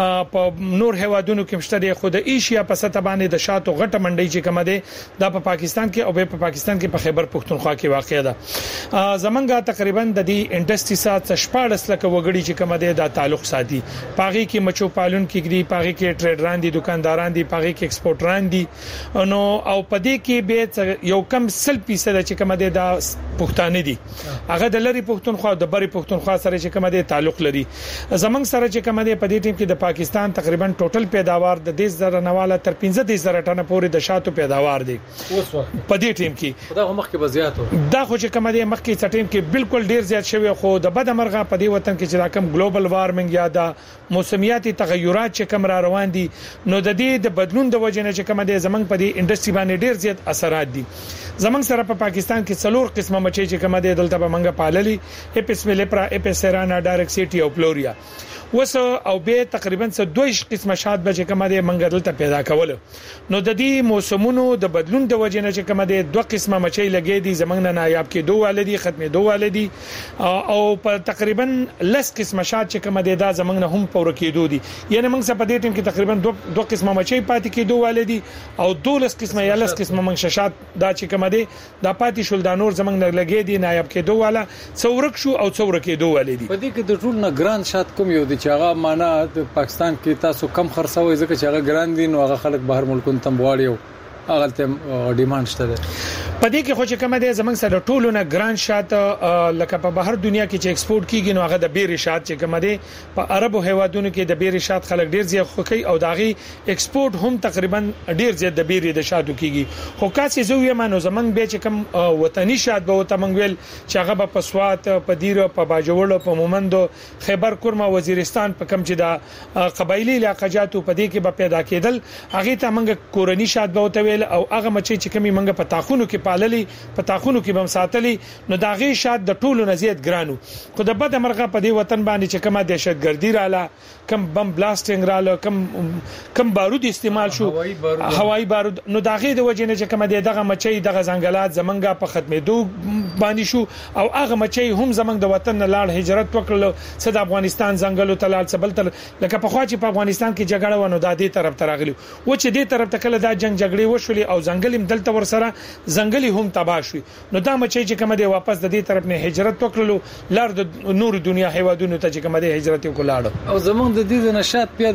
په نور هوادونو کې مشته دي خو د ایشیا په سطح باندې د شاتو غټه منډي چې کوم دي د په پاکستان کې او په پاکستان کې په خیبر پختونخوا کې واقع ده زمنګ تقریبا د دې انډستری سات شپاړس لکه وګړي چې کوم دي د تعلق ساتي پاغي کې مچو پالون کې دي پاغي کې ټریډران دي دکانداران دي پاغي کې ایکسپورټران دي نو او پدې کې به یو کم سل فیصد چې کوم دي د پښتانه دي هغه د لری پښتونخوا د بری پښتونخوا سره چې کوم دي تعلق لري زمنګ سره چې کوم دي په دې ټیم کې د پاکستان تقریبا ټوټل پیداوار د دې زره نواله تر پنځه زره ټنه پورې د شاتو پیداوار دي اوس وخت په دې ټیم کې
دا مخ کې بزیات
دا خو چې کوم دي مخ کې ټیم کې بالکل ډیر زیات شوی خو د بد مرغه په دې وطن کې چې راکم ګلوبل وارمنګ یا د موسمیاتي تغیرات چې کوم را روان دي نو د دې د بدلون د وجې نه چې کوم دي زمنګ په دې انډستری باندې ډیر زیات اثرات دي زمنګ سره په پاکستان کې څلور قسمه مچي چې کوم دي دلته به منګه پاللي اپس ملپرا اپس سرانا ډایرکسيټي او فلوریا وس او به تقریبا څه دویش قسمه شات به چې کوم دي منګه دلته پیدا کول نو د دې موسمونو د بدلون د وجې نه چې کوم دي دوه قسمه مچي لګې دي زمنګ نه نایاب کې دوه والدي ختمه دوه والدي او په تقریبا لس قسمه شات چې کوم دي دا زمنګ نه هم پور کېدو دي یعنی موږ په دې ټیم کې تقریبا دوه دوه قسمه مچي پاتې کې دوه والدي او دولس قسمه یا لس قسمه منګ شات دا چې کوم دي دا پاتې شول د نور زمنګ نه لګې دي نایاب کې دوه والا څورک شو او څورک کې دوه والدي
په دې کې د ټول نه ګران شات کوم یو چې هغه معنا د پاکستان کې تاسو کم خرڅوي ځکه چې هغه ګران دي نو هغه خلک بهر ملکونو ته واړي هغه ته ډیماند شته
په دې کې خو چې کوم دي زمنګ سره ټولو نه ګران شات لکه په بهر دنیا کې چې ایکسپورټ کیږي نو هغه د بیري شات چې کوم دي په عربو هوادونو کې د بیري شات خلک ډیر زیات خوکي او داغي ایکسپورټ هم تقریبا ډیر زیات د بیري د شاتو کیږي خو کاسې زو یې مانو زمنګ به چې کوم وطني شات به وته منګویل چې هغه په سوات په دیره په باجوړ په مومندو خیبر کورما وزیرستان په کم چې د قبایلی علاقاجاتو په دې کې به پیدا کېدل هغه ته منګ کورنی شات به وته ویل او هغه مچي چې کومي منګ په تاخونو کې پاللې په تاخونو کې بم ساتلې نو داغي شات د ټولو نزيد ګرانو خو د بد مرغه په دې وطن باندې چې کومه دهشتګردي رااله کم بم بلاستینګ رااله کم کم بارود استعمال شو هوایي بارود نو داغي د وجه نه چې کومه دغه مچي دغه ځنګلات زمنګا په ختمېدو باندې شو او هغه مچي هم زمنګ د وطن نه لاړ هجرت وکړل صد افغانستان ځنګلو تلال سبل تل لکه په خوا چې په افغانستان کې جګړه ونه د دې طرف ته راغلی و چې دې طرف ته کله دا جنگ جګړې وشولې او ځنګل دلته ورسره ځنګلي هم تباہ شو نو دا مچي چې کومه دی واپس د دې طرف نه هجرت وکړلو لار د نور دنیا هیوادونو ته چې کومه دی هجرت وکړاړو
او زمونږ د دې نشاط بیا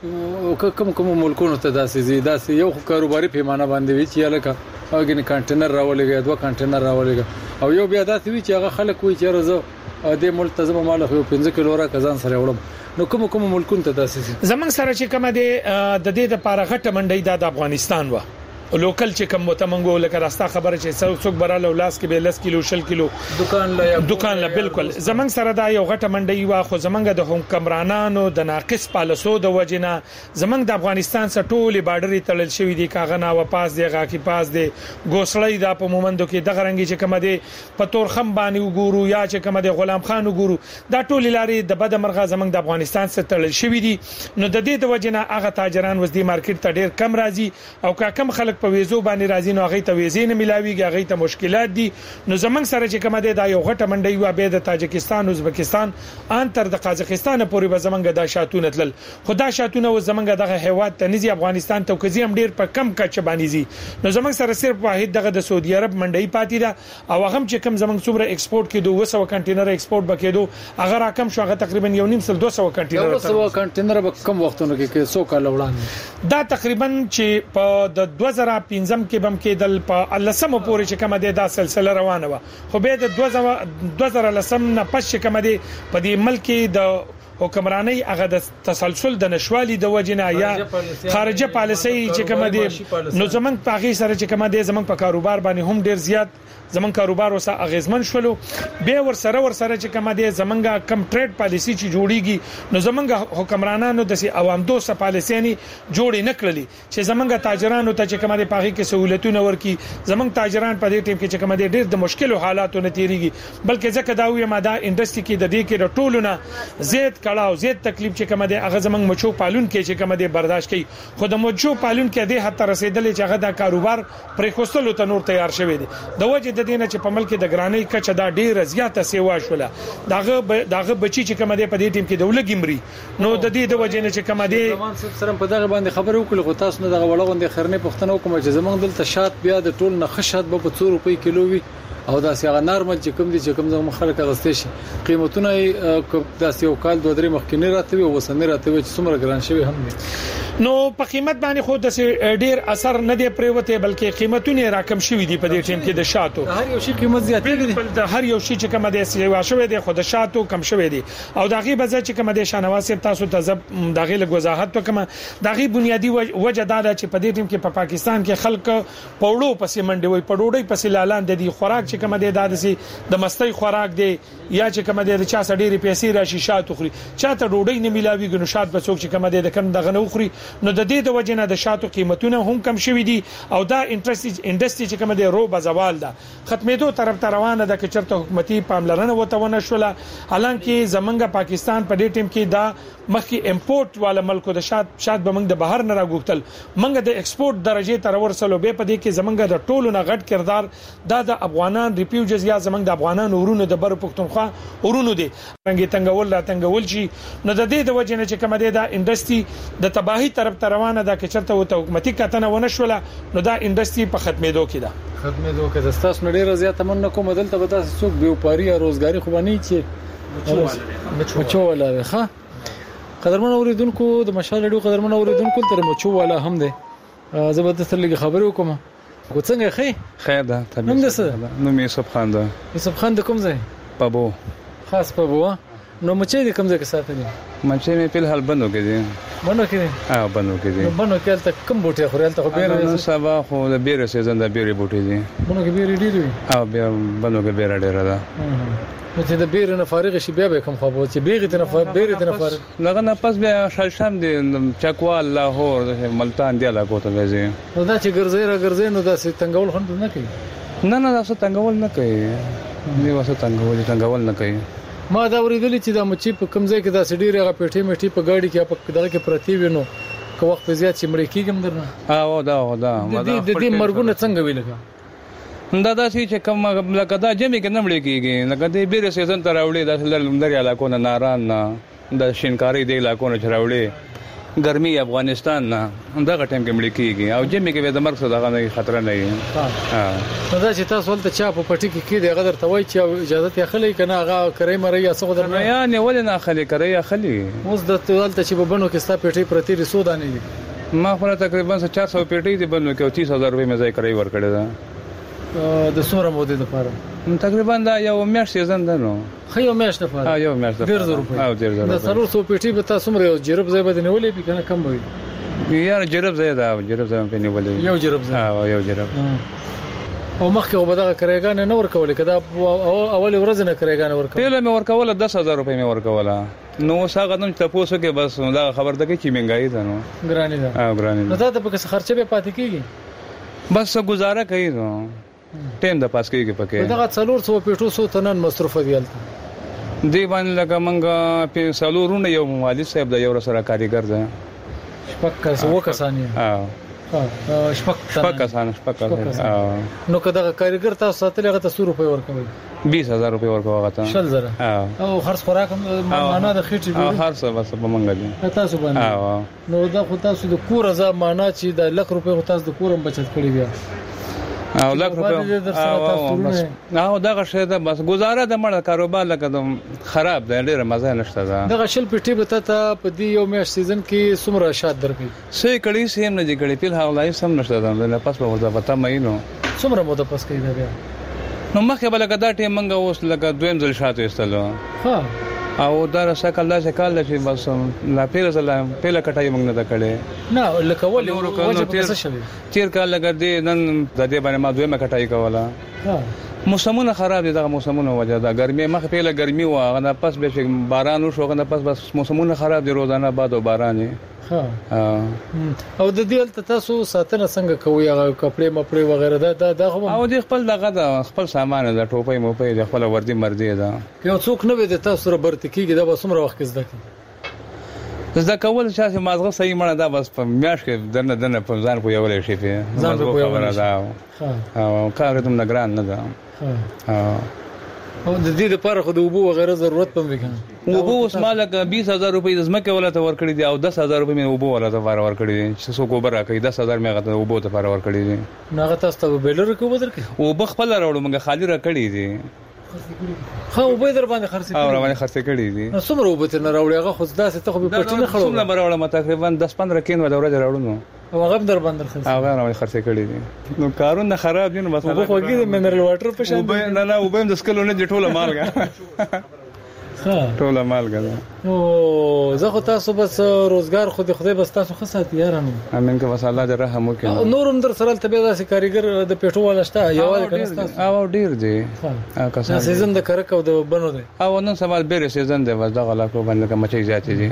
د کوم کوم ملکونو ته داسې زی داسې یو کاروباري پیمانه باندې وی چې لکه اګین کانټینر راولېږي دوه کانټینر راولېږي او یو بیا داسې وی چې هغه خلک وی چې راځو د ملتزم مال خو پنځه کیلو را کزان سره وړم نو کوم کوم ملکونو ته داسې
زمنګ سره چې کومه دی د دې د پاره غټه منډي د افغانستان و لوکل چې کوم متمنګو لکه راستا خبره چې څوک څوک براله ولاس کې به لس کیلو شل کیلو
دکان لا
دکان لا بالکل زمنګ سره دا یو غټه منډي وا خو زمنګ د حکمرانانو د ناقص پالیسو د وجنه زمنګ د افغانستان سره ټولي بارډري تړل شوې دي کاغنا و پاس دی غاکی پاس دی ګوسړی دا په مومندو کې دغه رنګي چې کومه دی په تور خم باندې وګورو یا چې کومه دی غلام خان وګورو دا ټولي لاري د بد مرغه زمنګ د افغانستان سره تړل شوې دي نو د دې د وجنه هغه تاجران وزدي مارکیټ ته ډیر کم راځي او کا کم خلک په ویزو باندې راځي نو هغه ته ویزې نه ملاويږي هغه ته مشکلات دي نو زمنګ سره چې کومه ده دا یو غټه منډي و به د تاجکستان ازبکستان ان تر د قازقستان پورې به زمنګ د شاتونه تل خدا شاتونه و زمنګ دغه هیواد ته نزي افغانستان ته کوزي هم ډیر په کم کچ باندې زی نو زمنګ سره صرف واحد دغه د سعودي عرب منډي پاتې ده او هغه چې کم زمنګ څومره ایکسپورت کېدو دوه سوه کنټینر ایکسپورت بکېدو هغه راکم شو هغه تقریبا یو نیم سل دوه سوه کنټینر
دوه سوه کنټینر به کم وختونو کې څو کال وړاندې
دا تقریبا چې په د دوه زره پنځم کې بم کېدل په لسمه پورې چې کومه ده دا سلسله روانه و خو به د دوه زره لسم نه پس چې کومه ده په دې ملک د حکمرانی هغه د تسلسل د نشوالي د وجنه یا خارجه پالیسي چې کومه ده نو زمنګ په هغه سره چې کومه ده زمنګ په کاروبار باندې هم ډیر زیات زمون کاروبار وسه اغیزمن شولو به ور سره ور سره چې کومه ده زمونږه کم ټریډ پالیسی چې جوړیږي نو زمونږه حکمرانانو د سي عوام دوسه پالیسي نه جوړې نکړلې چې زمونږه تاجرانو ته چې کومه ده پاغي کې سہولتونه ورکي زمونږ تاجران په دې ټیم کې چې کومه ده ډېر د مشکلو حالاتو نه تیریږي بلکې ځکه دا وي ماده انډستری کې د دې کې د ټولونه زیات کړهو زیات تکلیف چې کومه ده هغه زمونږ مچو پالون کې چې کومه ده برداشت کوي خو د مچو پالون کې د حتی رسیدل چې هغه د کاروبار پرې خوستلو ته نور تیار شوی دی د وجه د دینه چې په ملک د ګرانۍ کچه دا ډیره زیاته سیوا شوله داغه داغه بچی چې کومه دی په دې ټیم کې د ولګمري نو د دې د وجه نه چې کومه دی
زمان سره په دغه باندې خبرو کول غو تاسو نه دغه وړوندې خرنه پښتنو کوم چې زمونږ دلته شات بیا د ټول نه خشات به په څو روپۍ کیلو وي او دا څنګه نارمل چې کوم دي چې کوم زموږ خلک غستې شي قیمتونه دا یو کال دوه درې مخکینه راته وي او وسنه راته وي چې څومره ګران شوی هم دي
نو په قیمت باندې خو د ډیر اثر نه دی پریوته بلکې قیمتونه راکم شوی دي په دې ټیم کې د شاتو
هر یو شی قیمت زیات دي
د هر یو شی چې کوم دي سیوا شوی دی خو د شاتو کم شوی دي او داغي بځ چې کوم دي شانواز تاسو ته زب داغي له وضاحت وکم داغي بنیادی وجه دا ده چې په دې ټیم کې په پاکستان کې خلک پوړو پسې منډي وي پړوړې پسې لاله د دې خوراک چې کوم دي دادسي د مستۍ خوراک دی یا چې کوم دي د چا سړي پیسې راشي شات خوري چاته ډوډۍ نه ملاوي ګنو شات به څوک چې کوم دي د کم دغه نه خوري نو د دې د وجنه د شاتو قیمتونه هم کم شوي دي او دا انټرست انډستری چې کوم دي رو بزوال ده ختمېدو طرف ته روانه ده چې چرته حکومتي پاملرنه وته ونه شوله حالانکه زمونږ پاکستان په دې ټیم کې دا مخکې امپورټ والا ملکو د شات شات به موږ د بهر نه راغوتل موږ د ایکسپورټ درجه تر ورسلو به په دې کې زمونږ د ټولو نه غټ کردار دا د افغانان ریفیوجز یا زمونږ د افغانان ورونو د بر پښتونخوا ورونو دي رنګ تنګول را تنګول شي نو د دې د وجه نه چې کوم دي دا انډستری د تباہی طرف ته روانه ده چې چرته وته حکومتي کتنه ونه شوله نو دا انډستری په ختمېدو کې ده
ختمېدو کې د تاسو نړۍ رضایت من کوم دلته به تاسو څوک بیوپاری یا روزګاری خو باندې چې مچو ولا ښه قدرمن اوریدونکو د مشال ډیو قدرمن اوریدونکو تر مچو والا هم ده زبردست لګي خبرې وکم کو څنګه خې
خیر ده
نوم ده څه
نوم یوسف خان ده
یوسف خان د کوم ځای
پابو
خاص پابو نو مچې د کوم ځای کې ساتلې
مچې مې په حال بندو کې دي
بندو کې دي
ها بندو کې دي
بندو کې تل کم بوټي خوري تل خو بیره
نو سبا خو د بیره سیزن د بیره بوټي دي
بندو کې بیره ډیری
او بیا بندو کې بیره ډیره ده
نو چې د بیره نه فارغ شي بیا به کوم خو چې بیره ته نه فارغ بیره ته نه فارغ
لغه نه پس بیا شلشم دي چکوال لاهور ملتان دی لا کوته وځي
نو دا چې ګرځي را ګرځي نو دا سي تنګول خند نه کوي
نه نه تاسو څنګه ول نه کوي دی واسه څنګه ول څنګه ول نه کوي
ما دا ورېدلې چې دا مچي په کمزې کې دا سډيره غا پېټې میټي په گاډي کې په دغه کې پرتی وینو که وخت په زیات چې مړ کېږم درنه
او دا او دا
د دې مرګونه څنګه ویلګا
دا دا چې کوم لکه دا جمع کې نمړې کېږي لکه دې بیره سیزن ته راوړي د لندري علاقو نه ناران نه د شینکاری دی علاقو نه راوړي ګرمي افغانستان نه دا ټیم کې مړ کېږي او جمع کې د مرګ څخه نه خطر نه وي
ها دا چې تاسو ولته چا په پټي کې کې د غدر توي چې اجازه ته خلې کنه هغه کرے مری یا څه غدر
نه یا نه ول نه خلې کرے یا خلې
اوس د ولته چې ببنو کې ستا پټي پرتی رسودانه دي
ما پر تقریبا چار سو پټي دي بنو کې تیس هزار روپے مې ځای کرے ور کړی دا
د سوره مودې لپاره
تقریبا دا یو میاشت سیزن ده نو
خو یو میاشت لپاره
ها یو میاشت
ډیر زر روپے
او ډیر زر
د څلور سو پټي به تاسو مری جرب ځای بده نیولې به کنه کم وي
یار جرب ځای دا جرب ځای په نیولې
یو جرب ځای
ها یو جرب
او مخکې وبدغه کرېګان نه ورکول کدا اول ورځ نه کرېګان ورکول
تل مې ورکول دس هزار روپے مې ورکوله نو ساغه نن تاسو کې بس دا خبر ده کې مهنګای ده نو
ګرانی ده
ها ګرانی
نو دا په څه خرچه به پاتې کیږي
بس گزاره کوي نو ټیم د پاس کېږي پکې
دا څلور سو پیټو سو تنن مصرف دیالته
دی باندې لکه منګه په سالورونه یو مالک صاحب د یو سره کاریګر ده
شپک کس وکسانی
ها
ها شپک
شپک کسان شپک کسان
نو کدا کاریګر تاسو ساتل هغه تاسو روپے ورکوي
بیس هزار روپے ورکوي هغه
شل زره او خرڅ خوراک معنا د خېټي
او هر څه بس په منګه دي
تاسو باندې نو دا خو تاسو د کور ځا معنا چې د لک روپے تاسو د کورم بچت کړی بیا
او لک روپے او دا غشه ده بس گزاره د مړ کاروبار لکه خراب ده ډیره مزه نشته ده
دا غشل پټي به ته په دې یو میاشت سیزن کې سمره شات درکې
سې کړي سیم نه دي کړي په حواله سم نشته ده نه پس په ورته پتا مې نو
سمره مو د پس کې ده بیا
نو مخه بل کدا ټیم منګه اوس لکه دویم ځل شاته استلو
ها
او دا رسکل دا شکل چې بس لا پیر سلام پهله کټای موږ نه دا کړي
نه لکه ولې ورکو تیر شوی
تیر کال لګر دی نن د دې باندې ما دویمه کټای کوله
ها
موسمونه خراب دي دا موسمونه وجه دا ګرمي مخ پهله ګرمي و غنه پس به باران وشو غنه پس بس موسمونه خراب دي روزانه باد او باران
ها او د دې تاسو ساتنه څنګه کوي هغه کپڑے مپړې وغیرہ دا دا د
او د خپل دغه د خپل سامان د ټوپۍ موپۍ د خپل وردی مرزي ده
یو څوک نه وي د تاسو سره برت کیږي دا به څومره وخت زده کی
زده کول چې مازغه صحیح مړه دا بس په میاش کې دنه دنه په ځان په یو لې شي په
ځان په یو
خبره ده او کار دم نگران نه ده ها
او د دې لپاره خو د وبو وغیرہ ضرورت پم وکړي
وبو اوس مالک بیس هزار روپۍ د زمکه ولته ورکړي دي او دس هزار روپۍ مې وبو ولته فار ورکړي دي چې څو کوبر راکړي دس هزار مې غته وبو ته فار ورکړي دي
ناغه تاسو ته بیلر کو بدر کې
او بخپل راوړو موږ خالی راکړي دي
خو وبو در باندې خرڅ
کړي او باندې خرڅ کړي دي
نو څومره وبو ته نه راوړي هغه خو داسې ته خو په پټینه خړو
څومره راوړم تقریبا دس پندرہ کین و دوره راوړو
او هغه در باندې خرڅ
هغه راوړي خرڅ کړي دي نو کارونه خراب دي نو بس
هغه خوږی د منرال واټر په شان
نه نه وبو د سکلو نه ټوله مالګه
ها
ټوله مالګه
او زه خو تاسو بس روزګار خو د خدای بس تاسو خصات یارانو
امين که بس الله دې رحم وکړي
نورم در سره ته به داسې کاریګر د پیټو ولشته یو
کنه او ډیر دی
ها کسان سیزن د کرک او د بنو دی
او نن سوال بیره سیزن دی وځ دغه لا کو باندې کوم چې زیات دي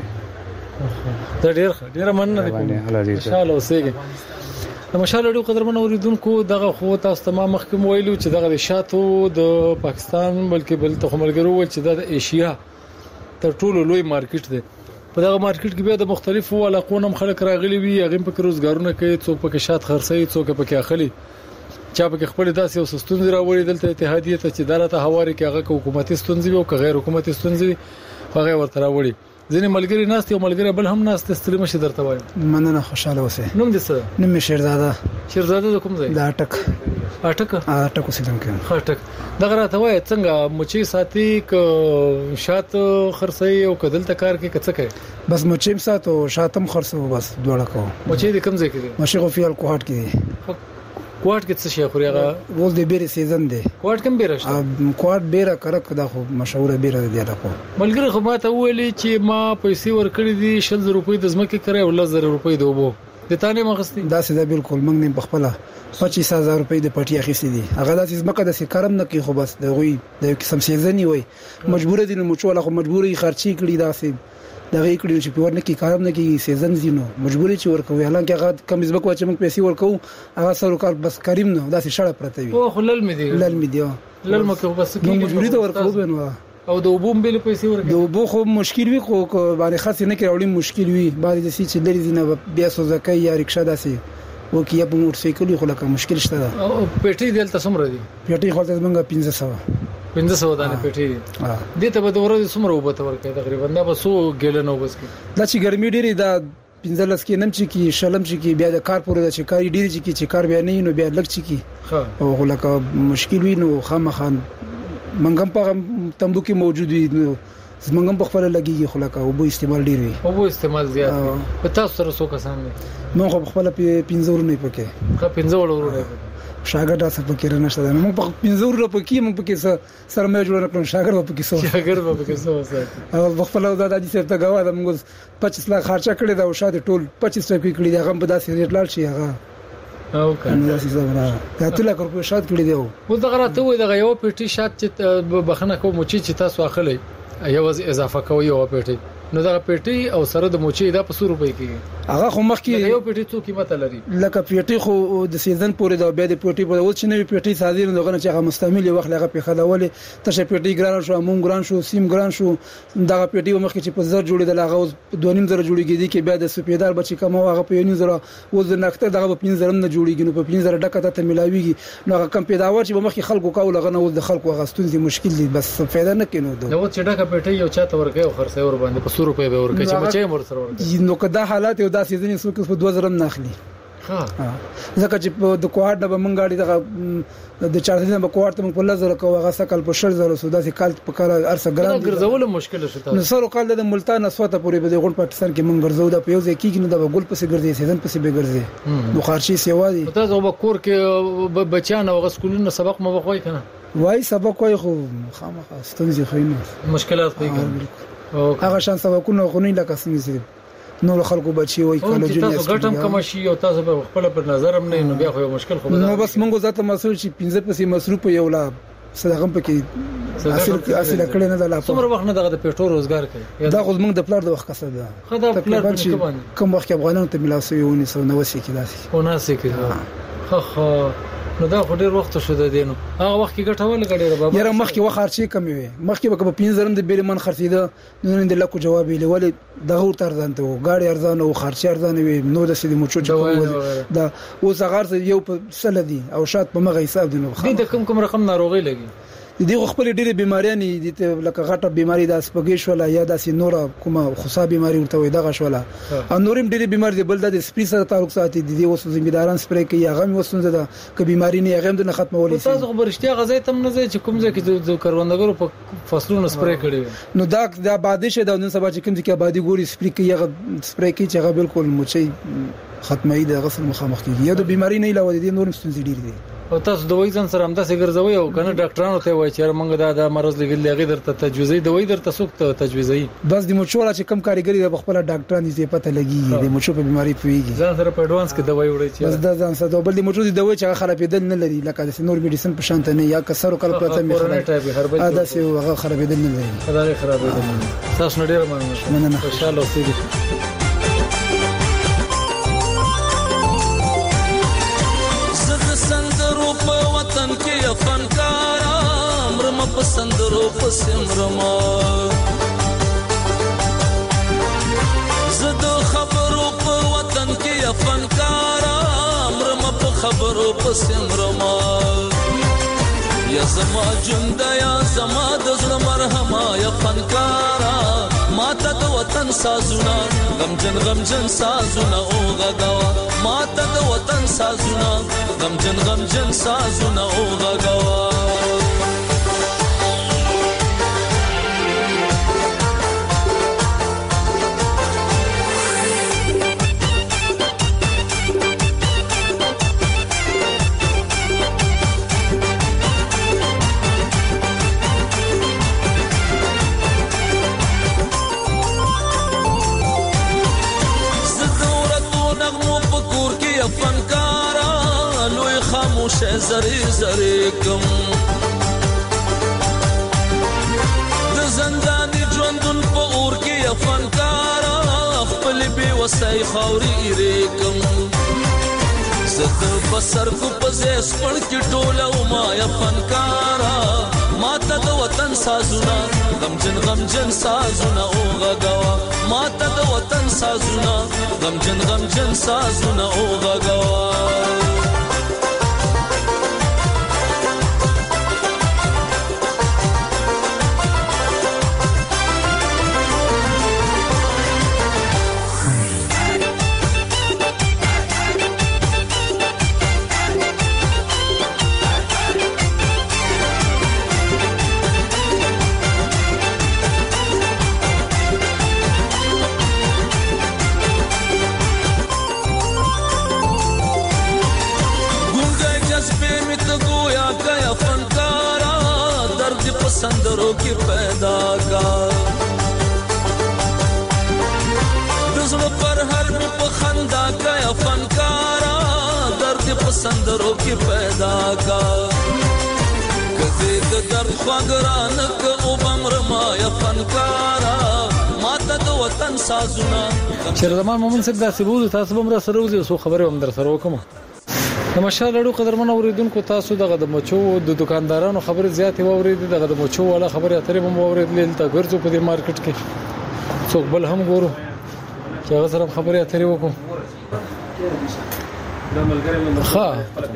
دا ډیر ډیر مننه کوم ان شاء الله اوسېږي د مشال اړو قدرمن اوریدونکو دغه خو تاسو تمام مخکې ویلو چې دغه شاتو د پاکستان بلکې بل ته ملګرو ول چې د ایشیا تر ټولو لوی مارکیټ دی په دغه مارکیټ کې بیا د مختلفو علاقو نم خلک راغلي وي هغه په روزګارونه کوي څوک په شات خرڅي څوک په اخلي چا په خپل داسې او سستون راوړي دلته اتحادیه ته چې دالته هواري کې هغه حکومتي ستونزې او غیر حکومتي ستونزې هغه ورته راوړي ځینې ملګری ناست یو ملګری بل هم ناست ستړي مشه درته وایم
مننه خوشاله اوسه
نوم دې څه
نوم شیرزاده
شیرزاده د کوم ځای
د اټک
اټک
اټک اوسېدم کې
اټک دغه راته وای څنګه مچي ساتي ک شات خرڅي او کدل تکار کې کڅ کوي
بس مچیم ساتو شاتم خرڅو بس دوړه کو
مچي د کوم ځای کې دي
مشي خو فیل کوهټ کې
کوټ کې څه شي خوري هغه
ول د بیره سیزن دی
کوټ کوم بیره شته
کوټ بیره کرک دا خو مشهور بیره دی دا خو
ملګری خو ما ته ویلي چې ما پیسې ورکړې دي شل روپۍ د زمکه کړې او لس روپۍ د وبو د تانه مغستي
دا سیده بالکل موږ نه بخپله پچیس هزار روپۍ د پټي اخیستې دي هغه د زمکه د سکرم نه کې خو بس د غوي د قسم سیزنی وي مجبور دي نو مچوله خو مجبوري خرچي کړي دا سي دغه کړي چې په ورنه کې کارم نه کې سیزن زینو مجبوري چې ورکوي حالانکه هغه کم زبک واچ موږ پیسې ورکو هغه سره کار بس کریم نه داسې شړه پرته وي
او خلل مې دی
لل مې دی
لل مې کې بس کې
مجبوري ته ورکو بنو
او د وبوم بل پیسې ورکوي
د وبو خو مشکل وي خو باندې خاص نه کې راوړي مشکل وي بعد د سې چې لري زینه بیا سوزکې یا رکشا داسې وکي په موټر سایکل خو لکه مشکل شته ده
او پېټي دلته سمره دي
پېټي خو ته موږ پنځه سو
پنځه سو دانه پېټي دي ته به د ورځې سمره وبته ورکړي تقریبا دا به سو ګلنو بس کې
دا چې ګرمي ډېری دا پنځه لس کې نم چې کې شلم چې کې بیا د کار پورې د چې کاری ډېری چې کې چې کار بیا نه نو بیا لګ چې کې او لکه مشکل وي نو خامخان منګم په تمبو کې موجود وي نو زمونږ په خپل لګيږي خو لکه او بو استعمال ډیر وي
او بو استعمال زیات وي په تاسو سره څو کسان دي
مونږ په خپل پنځور نه پکې
خو پنځور ورونه
شاګرد تاسو پکې نه شته مونږ په پنځور نه پکې مونږ پکې سره مې جوړ کړو شاګرد پکې سو
شاګرد پکې سو ساتي
او خپل د دادی سره ته غوا د موږ پچیس لک خرچه کړی دا او شاته ټول پچیس لک کړی دا غم په داسې ریټ لاړ شي هغه
او کنه
داسې زما دا ټول کور په شات کړی دی
او دا غراته وي دا یو پټي شات چې بخنه کوم چې تاسو اخلي یو اضافه کوي او پېټي نو دا پېټي او سره د موچي دا په sto روپۍ کېږي
هغه خو مخ کې
یو پېټي څو قیمت لري
لکه پېټي خو د سیزن پورې دا بیا د پېټي په اوس چې نوې پېټي سازي نه غواړي چې هغه مستعمل وخت لغه په خداولې تشه پېټي ګران شو مون ګران شو سیم ګران شو دا پېټي مخ کې چې په زر جوړېدل هغه اوس دوه نیم زره جوړیږي کې بیا د سپیدار بچی کوم هغه په یو نیم زره اوس د نقطه دغه په پنځه زره نه جوړیږي نو په پنځه زره ډکه ته ملاويږي نو هغه کم پیداوار چې مخ کې خلکو کاوه لغه نو د خلکو غستون دي مشکل دي بس فایده نه کینو
نو چې ډکه پېټي یو چاته ورکه او خرڅه ور باندې په sto روپۍ به ورکه چې مچې مر سره ورکه
نو کدا حالات یو داسې ځنې څوک په دوه زره نه اخلي
ها
ځکه چې د کوارډ نه به مونږ غاړي دغه د چار دینه به کوارډ ته په لزر کوه هغه سکل په شر زره سودا سي کال په کار ارسه ګران
ګرځول مشکل شته
نو سره کال د ملتان اسوته پورې به د غون پاکستان کې مونږ ګرځو د پیوځ کې نه د ګل پسې ګرځي سیزن پسې به ګرځي نو خارشي سیوا دي
تاسو به کور کې بچان او غسکولونو سبق مو وخوي کنه
وای سبق وای خو خامخا ستونزې خو
مشکلات کوي
هغه شان سبقونه خو نه لکه سمې نو خلکو بچي وای کالو جنیس
تاسو ګټم کوم شي او تاسو به خپل پر نظر هم نه نو بیا خو مشکل خو
نو بس مونږ ذاته مسول شي پنځه پسې مصروف یو لا صدقم پکې اصل اصل کړي نه ده لا
څومره وخت نه دغه پیټو روزګار کوي
دا خو موږ د پلار د وخت کسب ده
خدای پلار باندې
کوم وخت افغانانو ته ملاسوي ونی سو نو وسی کې داسي
وناسي کې خو خو نو دا خو ډیر وخت شو د دینو هغه وخت کې ګټول غړي بابا
یاره مخ کې وخت خرچي کم وي مخ کې به پنځه زره د بیرمن خرڅیده نو د لکو جواب ویل ولې دغه تر ځانته غاړي ارزان او خرچي ارزان وي نو د سې موچو چې دا اوس هغه یو په سل دي او شات په مغه حساب دي نو
د کوم کوم رقم ناروغي لګي
دي خپل ډېرې بیماریاں دي ته لکه غټه بیماری د سپګیش ولا یا د سینورا کومه خصا بیماری ورته وي دغه شولا او نورم ډېرې بیماری دي بل د سپری سره تعلق ساتي دي اوس ځمېداران سپری کوي هغه وسونه ده ک بیماری نه هغه د ختمولې
شي تاسو خبرشتیا غزې تم نه چې کوم ځای کې د کروندګرو په فصلونو سپری کړي
نو دا د آبادی شه د نن سبا چې کوم ځای کې آبادی ګوري سپری کوي هغه سپری کوي چې هغه بالکل مچي ختمي د غسل مخامخ کیږي یا د بیماری نه علاوه دي نورم ستونزې ډېرې دي
او تاسو دوی ځان سره هم تاسو ګرځوي او کنه ډاکټرانو ته وایي چې موږ دا د مرز لګل لغې درته تجویزي دوی درته سوک تجویزي
بس د مچوړه چې کم کاریګری د خپل ډاکټران دې پته لګي د مچو په بیماری پیږي
ځان سره په اډوانس کې دوايي وړي چې
بس دا ځان سره بل د مچو د دوايي چې خرابېدل نه لري لکه د نور میډیسن په شانته نه یا کسر کول پرته می خراب ادا سي هغه خرابېدل نه لري
خدای خرابېدل تاسو ډیر مننه خوشاله اوسئ
فنکارا مرم پسندرو پسمرما زد خبرو په وطن کې فنکارا مرم په خبرو پسمرما یا زما جند یا زما د زړه مرهما یا فنکارا ماته د وطن سازونه غمجن غمجن سازونه او غغوا ماته د وطن سازونه غمجن غمجن سازونه او غغوا زری زری کم د زندانی ژوندون په اور کې فنکار وسای خوري ریکم زه بسر کو پزیس پړ کی ټوله ما یا فنکارا ماته د وطن سازونه غمجن غمجن سازونه او غغوا ماته د وطن سازونه غمجن غمجن سازونه او غغوا سندرو کی پیدا کا دزلو پر ہر میں پخندا کا یا فنکارا درد پسندرو کی پیدا کا کدی درد خواگران کا او بمرما یا فنکارا ماتا دو وطن سازونا
شرزمان مومن صاحب دا سبوز تاسو بمرا سروزي سو خبره هم در سره وکم د مشال لړو قدرمن اوریدونکو تاسو دغه د مچو د دکاندارانو خبره زیاتې وورید دغه د مچو والا خبره اترې هم وورید لیدل تا ګرځو په دې مارکیټ کې څوک بل هم ګورو چې هغه سره خبره اترې وکړو د ملګری من ښه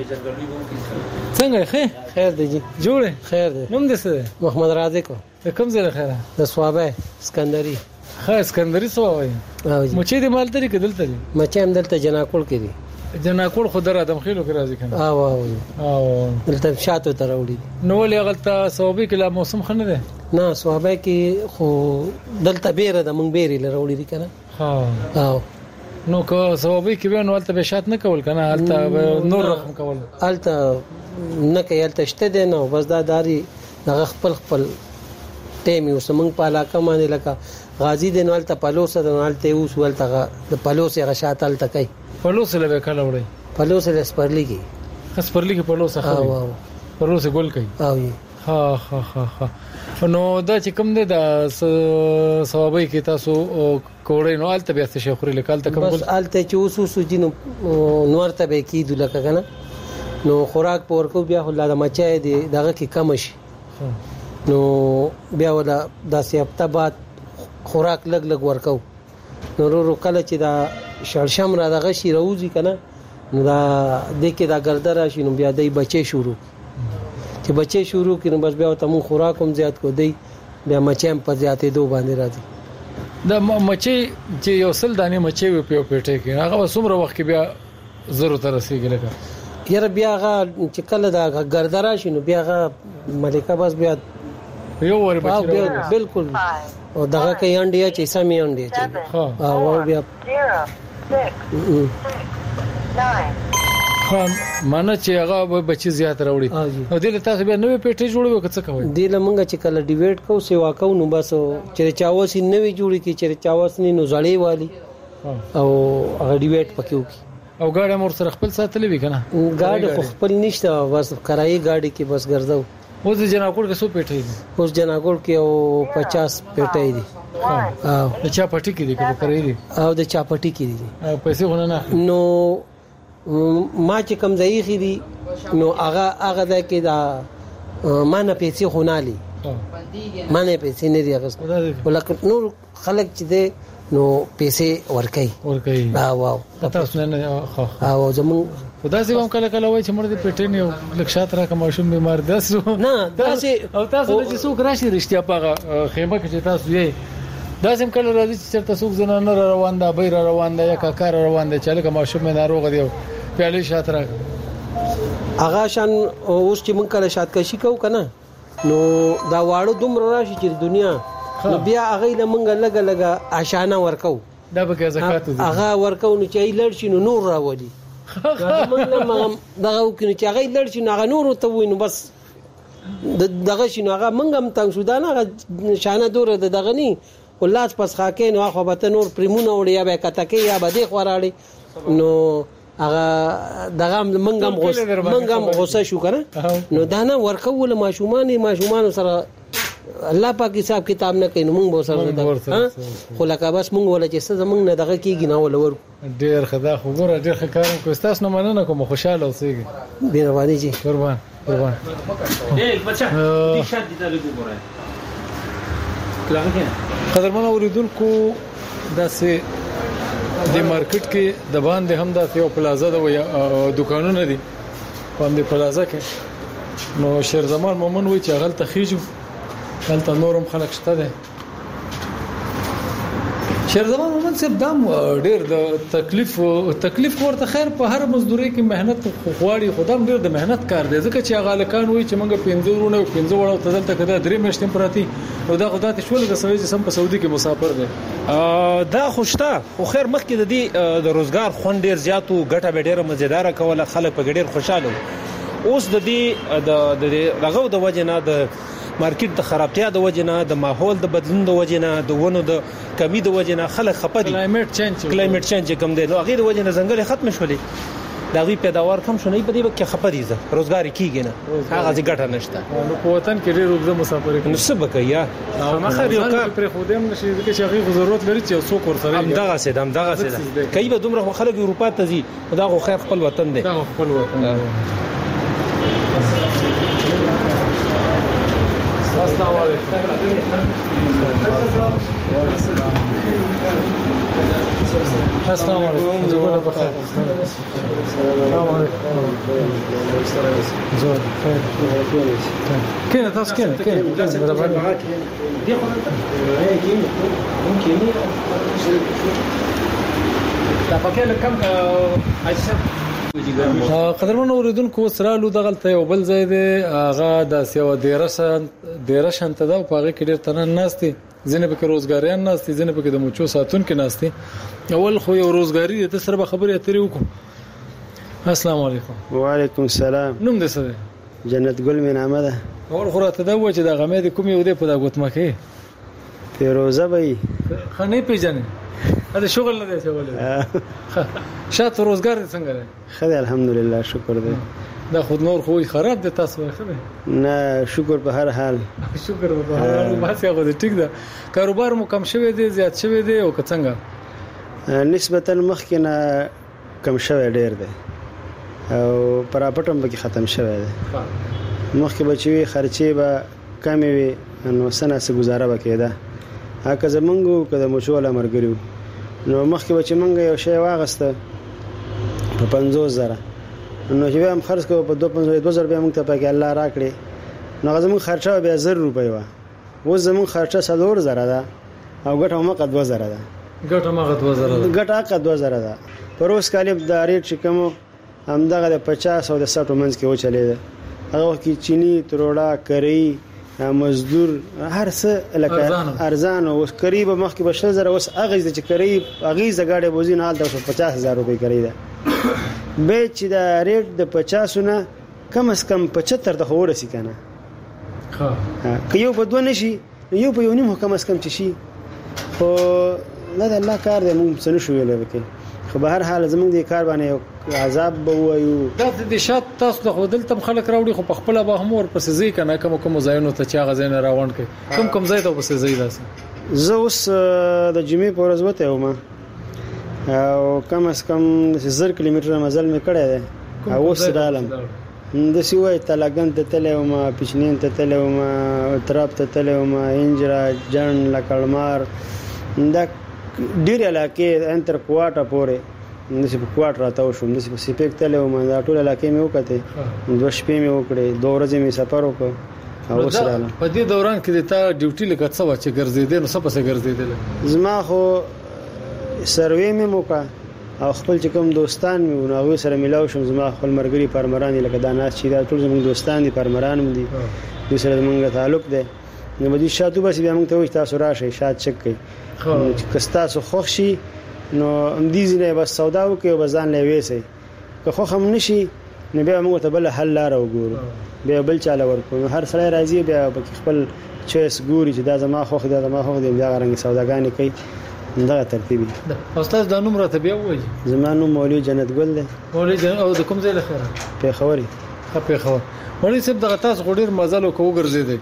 څنګه ښه
خیر دی جی
جوړه
خیر دی
نوم دې څه
محمد رازق
کوم ځای خیره
د سوابه اسکندري
ښه اسکندري سوابه مچې دې مال ترې کدل ترې
مچې هم دلته جناکول کې دي
جناکول خو در ادم خېلو کې راځي کنه
او او او دلته شاتو تر وړي
نو ولې غلطه سوابه کې لا موسم خنه ده
نه سوابه کې خو دلته بیره د مونږ بیرې لروړي دي کنه
ها
او
نو کو سوابه کې به نو ولته به شات نه کول کنه الته نور رقم کول
الته نه کې الته شته دي نو بس دا داري دغه خپل خپل ټیم یو سمنګ په علاقه باندې لکه غازی دین ولته پلوسه د ولته اوس ولته د پلوسه غشات الته کوي
پلوسه له کله وړي
پلوسه له سپرلی کې
سپرلی کې پلوسه خو
او
پلوسه ګول کوي
او
ها ها ها ها نو دا چې کوم دي د ثوابي کې تاسو کوړې نو الته بیا څه شخوري لکال ته کوم
بس الته چې اوس اوس جنو نور ته به کیدو لکه کنه نو خوراک پور کو بیا الله د مچای دی دغه کې کم شي نو بیا ولا د سیاپته بعد خوراک لګ لګ ورکو نو ورو کله چې دا شړشم را دغه شي روزي کنه نو دا د کې دا ګردره راشي نو بیا دای بچي شروع چې بچي شروع کینو بس بیا ته مون خوراک هم زیات کو دی بیا مچم په زیاتې دو باندې راځي
دا مچي چې یو سل دانه مچي په پیټه کې هغه څومره وخت کې بیا ضرورت رسیږي لکه
یاره بیا هغه چې کله دا ګردره راشي نو بیا هغه ملکه بس بیا
یو ور بچي
بالکل او دغه کې انډیا چې سمې انډیا چې
ها
او بیا
خام مانه چې هغه بچي زیات راوړي نو دله تاسو بیا نوې پیټه جوړوي که څه کوي
دله مونږ چې کله ډیویډ کو سیوا کو نو بس چې چاوس نوې جوړي کی چې چاوس نه نو زړې والی او هغه ډیویډ پکيو کی
او ګاډي مور سره خپل ساتلې وی کنه
ګاډي خو خپل نشته بس کرایي ګاډي کې بس ګرځاو
اوس جناکوړ کې څو پیټې دي
اوس جناکوړ کې او پچاس پیټې دي
او د چا پټي کې دي کې کرایي دي
او د چا پټي کې دي
او پیسې ونه نه
نو ما چې کم ځای خې دي نو هغه هغه د کې دا ما نه پیسې خونالي ما نه پیسې نه دی هغه ولکه نور خلک چې دي نو پیسې ورکي
ورکي
دا واو
تاسو نه
او زمون
خدا سي هم کله کله وای چې مرده پیټې نه لکشات را کوم شوم بیمار داسو
نه داسې
او تاسو چې څوک راشي رښتیا پاغه خیمه کې چې تاسو یې داسې کله راځي چې چرته څوک زنانه روان ده بیر روان ده یا کاکار روان ده چې لکه ماشوم ناروغ دی پیالي شات را
اغه شان اوس چې مونږ کله شات کشي کو کنه نو دا واړو دومره راشي چې دنیا نو بیا هغه له مونږ لګه لګه عشانه ورکو
دا به زکات دي
هغه ورکو نو چې لړ شي نو نور راولي مونږ دغه وکړي چې هغه لړ شي نو هغه نور ته وینو بس دغه شي نو هغه مونږ هم تنګ شو دا نه شانه دوره دغه ني ولاس پس خاکې نو خو به نور پریمونه وړي یا به کتکې یا به دی خوراړي نو هغه دغه منګم غوس منګم غوسه شو کنه نو دا نه ورکول ماشومان ماشومان سره الله پاک حساب کتاب نه کوي موږ به سره ده خو لکه بس موږ ولا چې څه زمونږ نه دغه کیږي نه ولور
ډیر خدا خو ګوره ډیر ښه کارم کوي تاسو نه مننه کوم خوشاله اوسئ
مهرباني جی
قربان قربان
اے بچا دي شاد دي ته وګورئ
قدرمن اوریدونکو داسې د مارکیټ کې د باندې هم د یو پلازا د دکانونه دي په دې پلازا کې نو شیر زمان مومن وی چې غلطه خيجو غلطه نورم خلک شته ده شیر زمان مومن صاحب دام ډیر د تکلیف تکلیف ورته خیر په هر مزدوري کې مهنت غواړي خدام ډیر د مهنت کار دی ځکه چې غالکان وی چې موږ پنځورونه پنځه وړو تدلته کده درې مشتم پراتی نو دا خدای ته شول د سوي جسم په سعودي کې مسافر دی
دا خوشته خو خیر مخکې د دې د روزګار خوند ډیر زیاتو ګټه به ډیره مزیدار کوله خلک په ډیر خوشاله اوس د دې د دغه د وجنه د مارکیټ د خرابتیا د وجنه د ماحول د بدلون د وجنه د ونو د کمی د وجنه خلک خپه دي
کلایمټ چینج
کلایمټ چینج کوم دی نو هغه د وجنه ځنګل ختم شولې دا غي پیداوار کم شونه په دې وخت کې خپه دي روزګار کیږي نه هغه ځای ګټه نشته
نو په وطن کې ډېر وګړي مسافر
کوي نو سبا کوي یا
مخه یو کار پر خودم نشي ځکه چې هغه ضرورت لري چې څوک ورسره
هم دغه سي هم دغه سي کوي به دومره خلک اروپا ته ځي دا خو خیر خپل وطن دی
دا خپل وطن السلام علیکم السلام علیکم زګونه بخیر السلام علیکم زور خیر کینه تاسو کینه کینه دی خو ممکن دا پکې لکم اجازه قدرمن اوریدونکو سرالو دغلته یو بل ځای دی هغه د سیو دیرشن دیرشن ته دا په هغه کې ډیر تنن ناشتي ځنه به روزګاریان ناشتي ځنه به د موچو ساتون کې ناشتي اول خو یو روزګاری د سره به خبرې اترې وکم السلام علیکم
وعلیکم السلام
نوم دې څه دی
جنت ګل مې نامه ده
اول خو راته دا و چې د غمې د کوم یو دی په دا ګوتمه کې
فیروزه به
خنې پیژنې دا شغل نه دی شغل شاته روزګار څنګه دی
خدای الحمدلله شکر دی
دا خود نور خو خراب دي تاسو خبره
نه شکر په هر حال
شکر په هر حال بس یو دې ټیک ده کاروبار مو کم شوی دی زیات شوی دی او څنګه
نسبتا مخکې نه کم شوی ډیر دی او پراپټم به ختم شوی دی مخکې بچوي خرچې به کم وي نو سنه سه گزاره وکیده هغه زمونږ کده مشوله مرګریو نو مخکې بچ مونږ یو شی واغسته په پنځوس زره نو چې هم خرڅ کوو په دوه زره بیا موږ ته پکې الله راکړي نو زموږ خرچه بیا زر روپۍ و و زموږ خرچه څلور زره ده او ګټه هم قد دوه زره ده
ګټه هم قد دوه زره ده
ګټه قد دوه زره ده پر اوس کالي د ریټ چې کوم هم دغه د پچاس او د ساټو منځ کې و چلے ده هغه کې چینی تروړه کری مزدور هر څه لکه ارزان او قریب مخکې بشل زره اوس هغه چې قریب هغه زګاړې بوزین حال د پچاس هزار روپۍ کړی ده به چې دا ریټ د پچاس نه کم اس کم پچهتر د هوړ سي کنه ها که یو په دوه نشي یو په یو نیم کم اس کم چی شي او نه د الله کار دی موږ څه نشو ویلې وکي خو به هر حال زمونږ د کار باندې عذاب به وایو
دا د شات تاسو د خودل تم خلک راوړي خو په خپل به هم ور پسې ځي کنه کوم کوم ځایونو ته چا غزین راوند کوي کوم کوم ځای ته پسې ځي داسې
زه اوس د جمعې په ورځ وته یم او کم اس کم زر کیلومتر مزل مې کړی دی او اوس رالم د سیوای تلاګن ته تلم پښنین ته تلم تراب ته تلم انجرا جن لکړمار دا ډیر علاقې انتر کوټه پورې د سی په کوټ راته شوم د سی په سپیک تلم دا ټول علاقې مې وکړې دوه شپې مې وکړې دوه ورځې مې سفر وکړ
او سره په دې دوران کې د تا ډیوټي لکه څه و چې ګرځېدل نو څه پسې ګرځېدل
زما خو سروې مې موکا او خپل چې کوم دوستان مې ونه هغه سره ملاو شم زما خپل مرګري پرمران لکه دا ناس چې دا ټول زموږ دوستان دي پرمران مې دي د سره موږ تعلق دی نو مدي شاتو بس بیا موږ ته وښه تاسو راشي شات چک کوي چې کستا سو خوشي نو اندیز نه بس سودا وکي او بزان لوي سي که خو هم نشي نو بیا موږ ته بل حل لار وګورو بیا بل چاله ورکو هر سړی راځي بیا خپل چويس ګوري چې دا زما خو دا زما خو دې بیا رنګ سوداګانې کوي دا ترتیبي
استاد دا نوم راته بیا وایي
زما نوم مولوی جنت ګل دی
مولوی جنت او د کوم ځای له خیره
په خوري
په خور مولوی صاحب دغه تاسو غوډیر مزل کو ګرځیدي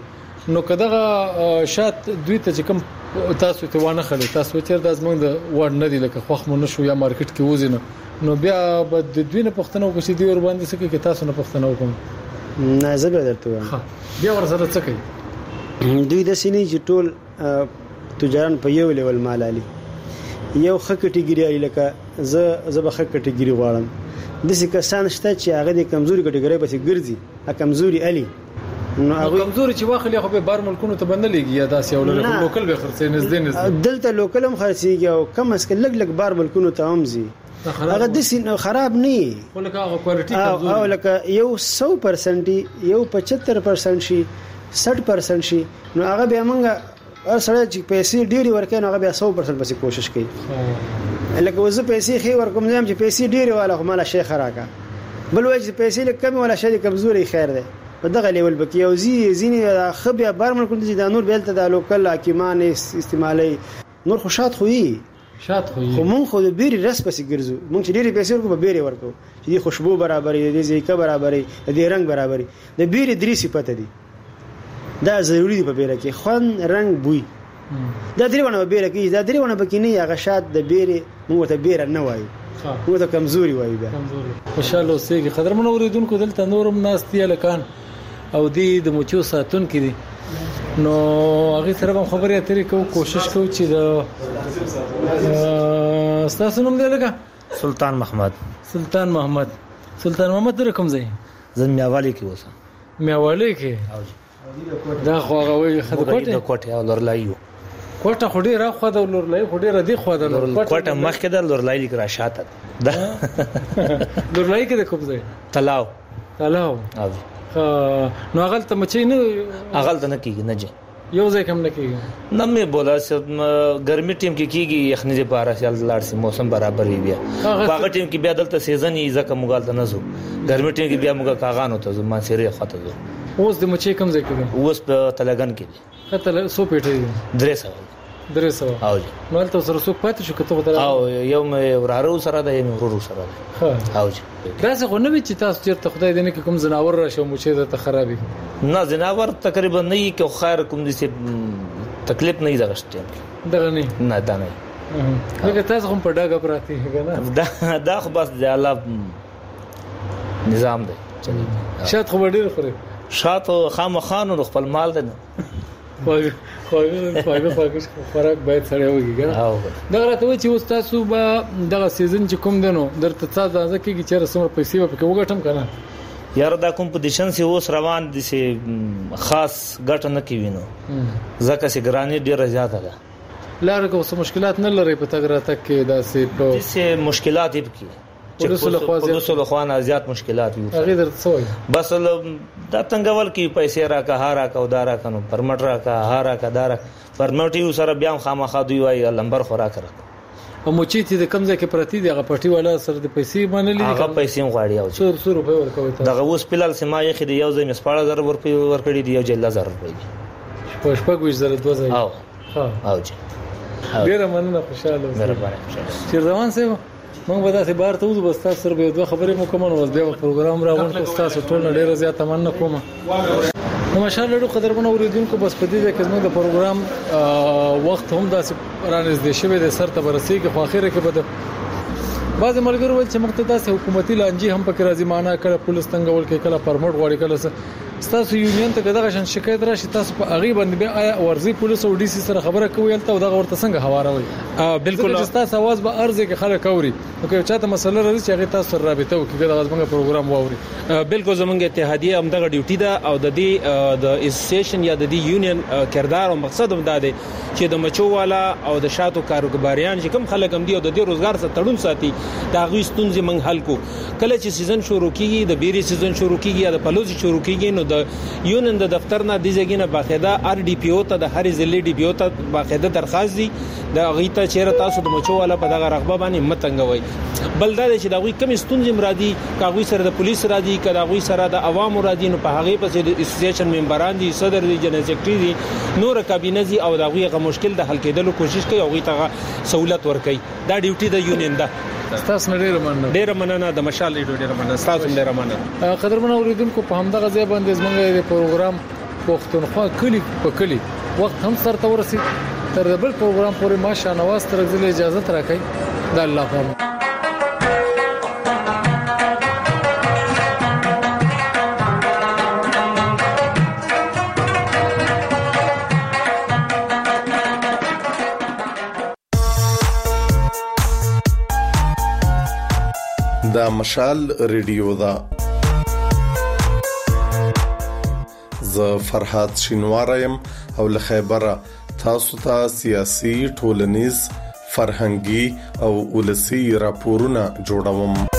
نو کداغه شات دوی ته کوم تاسو ته وانه خلې تاسو چې د ازمن د وړ نه دی لکه خوخ مونږ شو یا مارکیټ کې وزینه نو بیا به د دوی نه پښتنه وکړي دی ور باندې سکه کې تاسو نه پښتنه وکم
نه زه به درته وایم
بیا ور سره څه کوي
دوی د سینې چې ټول تجاران په یو لیول مال علي یو خ کټګری لکه زه زه به خ کټګری غواړم د څه کسان شته چې هغه د کمزوري کټګری به ګرځي ا کمزوري علي
نو هغه کمزوري چې واخلې خو به بار ملکونو ته بندلېږي یا داسې یو لوکل به خرڅې نږدې نږدې
دلته لوکل هم خرڅيږي او کم اس کله لګ لګ بار ملکونو ته هم زی هغه د سین خراب نه
خو لکه هغه کوالټي کمزوري
او لکه یو سو پرسنټ یو پچهتر پرسنټ شي سठ پرسنټ شي نو هغه به موږ هر سره چې پیسې ډېری ورکړي نو هغه به سو پرسنټ پسې کوشش کوي لکه وزه پیسې خې ورکوم زم چې پیسې ډېری والا خو مال شیخ راکا بل وایي چې پیسې لکه کم ولا شي کمزوري خیر ده په دغه لیول بکی او زی زینې خبره بارمن کوم چې د نور بیلته د لوکل حکیمان استعمالي نور خو شات خوې
شات خوې
خو مونږ خو د بیري رس پسې ګرځو مونږ چې ډېری پیسې ورکو به بیري ورکو چې د خوشبو برابرې د ځیکه برابرې د رنگ برابرې د بیري درې صفات دي دا ضروری دی په بیره کې خون رنگ بوی دا درې ونه بیره کې دا درې ونه بکې نه هغه شات د بیري موږ ته بیره نه وایو موږ ته کمزوري وایو بیا
خوشاله اوسېږي قدرمن اوریدونکو دلته نورم ناستي لکان او دی د موچو ساتون کې دي نو هغه سره هم خبرې اترې کوو کوشش کوو چې د تاسو نوم دی لکه
سلطان محمد
سلطان محمد سلطان محمد در کوم ځای
زه میاوالی کې اوسم
میاوالی کې دا خو هغه وي خدای
د کوټه او لورلایو
کوټه خو ډیره خو د لورلای خو ډیره دی خو د
کوټه مخکې د لورلای لیک را شاته دا
لورلای کې د کوم ځای
تلاو
تلاو
او
نو هغه ته مچې نه
هغه ته نه کیږي نه جه
یو ځای کوم نه کیږي
نه مې بولا چې ګرمي ټیم کې کیږي یخني د بارا سال لاړ سي موسم برابر وي بیا هغه ټیم کې بیا دلته سیزن یې ځکه مغال ته نه زو ګرمي ټیم کې بیا موږ کاغانو ته زما سره خاطر زو
اوس د مچې کوم ځای کې
اوس په تلګن کې دي
خاطر سو پیټې
درې سو
درې سو
او
نو تل سره سو پاتې شو کته ودر
او یو مې ورارو سره د یو ورورو سره
ها او دا څه خو نه وی چې تاسو چیرته خدای دې نه کوم زناور راشه مچې ته خرابې
نه زناور تقریبا نه یې کې خیر کوم دي چې تکلیف نه زغشته
دغه نه
نه دا نه
هغه تاسو هم په ډاګه پراتی کنه
دا دا خو بس د الله نظام دی
شات خو ډیر خوري
شات خامخانو خپل مال دی
خو خو خو خو فرق باید سره وږي دا راته و چې تاسو به دغه سیزن چې کوم دنو درته تاسو ځکه کې چې رسمه پیسې په کې وګټم کنه
یار دا کمپټیشن سی اوس روان دي سي خاص ګټ نه کوي نو ځکه سي ګرانی ډیره زیاته ده
لاره کوم مشکلات نه لري په تګ راته کې دا سي
په سي مشکلات یې پکې پولیسو له خوانه زیات مشکلات وي
هغه درته سوې
بس دا څنګهول کې پیسې راکا هارا کا ودارا کنو پرمټ راکا هارا کا دارا پرمټ یو سره بیا خامخا دوی وای لمبر خورا کړ
او مچې چې د کم ځای کې پرتی دی هغه پټي والا سره د پیسې باندې لري
هغه پیسې غواړي او
څو څو روپے ورکوي
دغه اوس پلال سما یې خدي یو ځای مې سپاړه زر ورکړي ورکړي دی یو ځای لزر ورکړي
په شپږ ویش زره دوه ځای
او
ها
او جی
ډیر مننه خوشاله
مهرباني
چې روان سه موږ به تاسو بار ته وځو بس تاسو سره به دوه خبرې مو کوم نو بیا پروګرام راغون تاسو ټول ډیر زیات مننه کوم نو ماشاءالله ډېر قدرمن اوریدونکو بس په دې کې زموږ د پروګرام وخت هم داسې رانږدې شوی د سر ته برسېږي خو اخر کې به بعض ملګرو ول چې مقتدس حکومتي لانجی هم پکې راځي معنا کړه پولیس څنګه ول کې کله پرمټ غواړي کله تاسو یونین ته دغه شان شکایت راشي تاسو په اغي باندې بیا آیا ورزي پولیس او ډي سي سره خبره کوي ته دغه ورته څنګه حواروي
بالکل
تاسو आवाज به ارزه کې خلک اوري نو که چاته مسله راځي چې هغه تاسو سره رابطه وکړي دغه زموږ پروګرام واوري
بالکل زموږ اتحادیه هم دغه ډیوټي ده او د دې د اسوسییشن یا د دې یونین کردار او مقصد هم ده چې د مچو والا او د شاتو کاروباریان چې کوم خلک هم دي او د دې روزګار سره تړون ساتي دا غوي ستونزې منګ حل کو کله چې سیزن شروع کیږي د بیري سیزن شروع کیږي یا د پلوزي شروع کیږي نو د یونین د دفتر نه د ځګینه باقاعده ار ډي پی او ته د هر ضلع ډي پی او ته باقاعده درخواست دي د غیته چیرې تاسو د مچو والا په دغه رغبه باندې متنګوي بل دا چې دا غوي کم ستونزې مرادي کاغوي سره د پولیس را دي کدا غوي سره د عوامو را دي نو په هغه پسې د اسوسییشن ممبران دي صدر دي جنرال سیکریټری دي نور کابینه دي او دا غوي غو مشکل د حل کېدلو کوشش کوي او غوي ته سہولت ورکړي دا ډیوټي د یونین ده
تاسو نه ډیر مننه
ډیر مننه د مشال ډیر مننه تاسو ډیر مننه
قدرمن اوریدونکو په همدغه ځای باندې زموږ د پروګرام پښتونخوا کلی په کلی وخت هم سره ورسي تر بل پروګرام پورې ما شانواز ترغزل اجازه تراکې د الله په
دا مشال ریډیو دا ز فرحات شینوارم او له خیبره تاسو ته سیاسي ټولنیز فرهنګي او ولسی راپورونه جوړوم